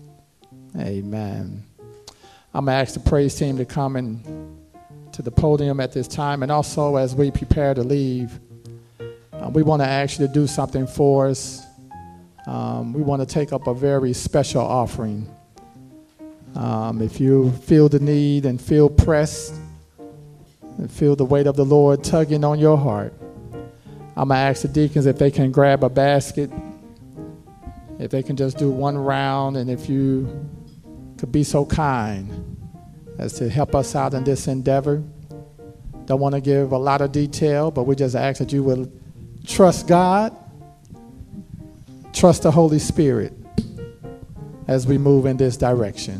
Amen. I'm going to ask the praise team to come and to the podium at this time. And also, as we prepare to leave, uh, we want to ask you to do something for us. Um, we want to take up a very special offering. Um, if you feel the need and feel pressed and feel the weight of the Lord tugging on your heart, I'm going to ask the deacons if they can grab a basket, if they can just do one round, and if you could be so kind as to help us out in this endeavor. Don't want to give a lot of detail, but we just ask that you will trust God, trust the Holy Spirit as we move in this direction.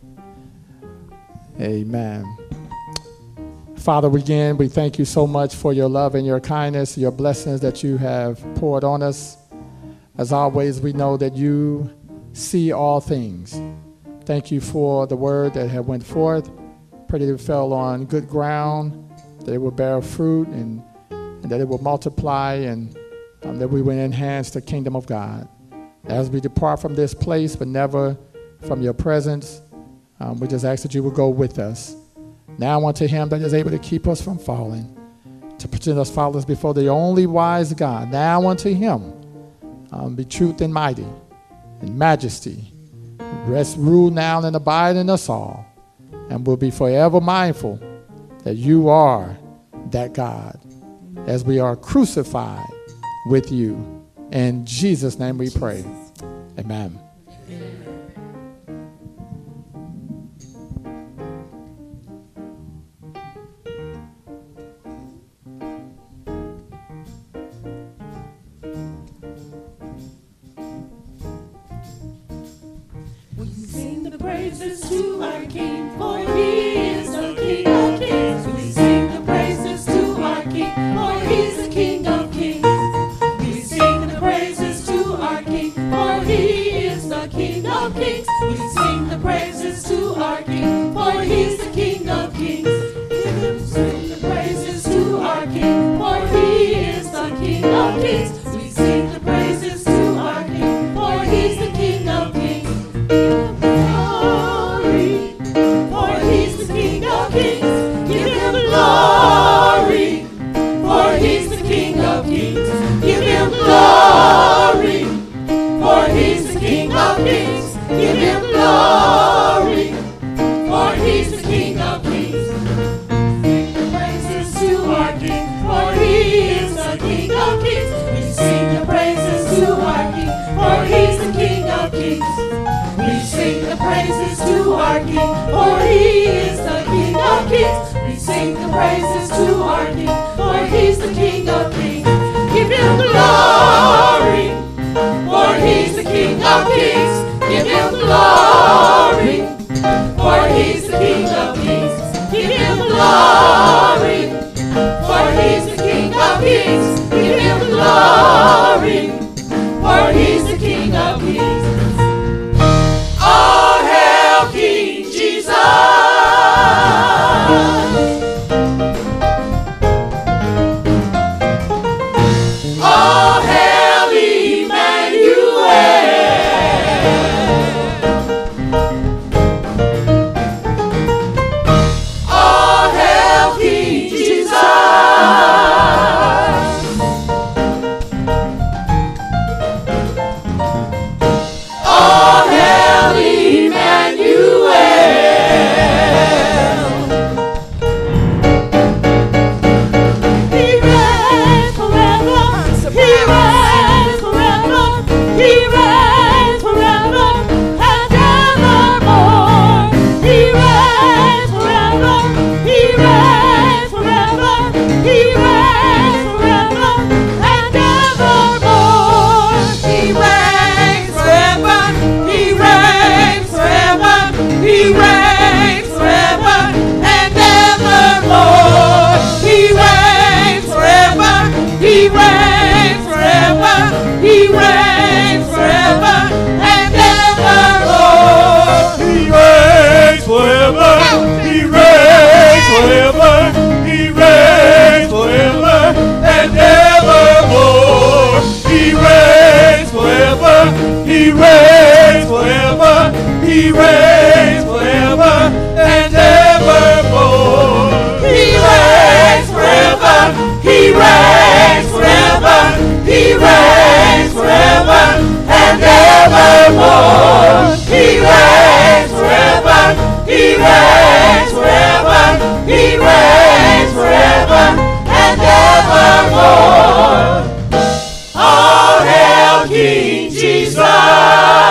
Amen. Father, again, we thank you so much for your love and your kindness, your blessings that you have poured on us. As always, we know that you see all things. Thank you for the word that have went forth. Pray that it fell on good ground, that it will bear fruit, and, and that it will multiply, and um, that we will enhance the kingdom of God. As we depart from this place, but never from your presence, Um, we just ask that you will go with us. Now unto him that is able to keep us from falling, to present us faultless before the only wise God. Now unto him um, be truth and mighty and majesty. Rest, rule now, and abide in us all. And we'll be forever mindful that you are that God as we are crucified with you. In Jesus' name we pray. Amen. Praises to our King, for he is the King of Kings. We sing the praises to our King, for he's the King of Kings. We sing the praises to our King, for he is the King of Kings. We sing the praises to our King, for he's the King, for He is the King of Kings. We sing the praises to our King, for He's the King of Kings. Give Him glory, for He's the King of Kings. Give Him glory, for He's the King of Kings. Give Him glory, for He's the King of Kings. Give Him glory, for He's the King of Kings. All hail King Jesus. All hail Emmanuel. All hail King Jesus. All hail Emmanuel. He reigns forever. He reigns forever. He reigns forever and evermore. He reigns forever. He reigns forever. He reigns forever and evermore. He reigns forever. He reigns forever. He reigns forever and evermore. He reigns forever. He reigns forever. He reigns forever and evermore. He reigns forever. He reigns forever. He reigns forever and evermore. He reigns forever. He reigns forever. He reigns forever and evermore. He reigns forever. He reigns forever. He reigns forever and evermore. He reigns forever. He reigns forever. He reigns forever and evermore. All hail King Jesus.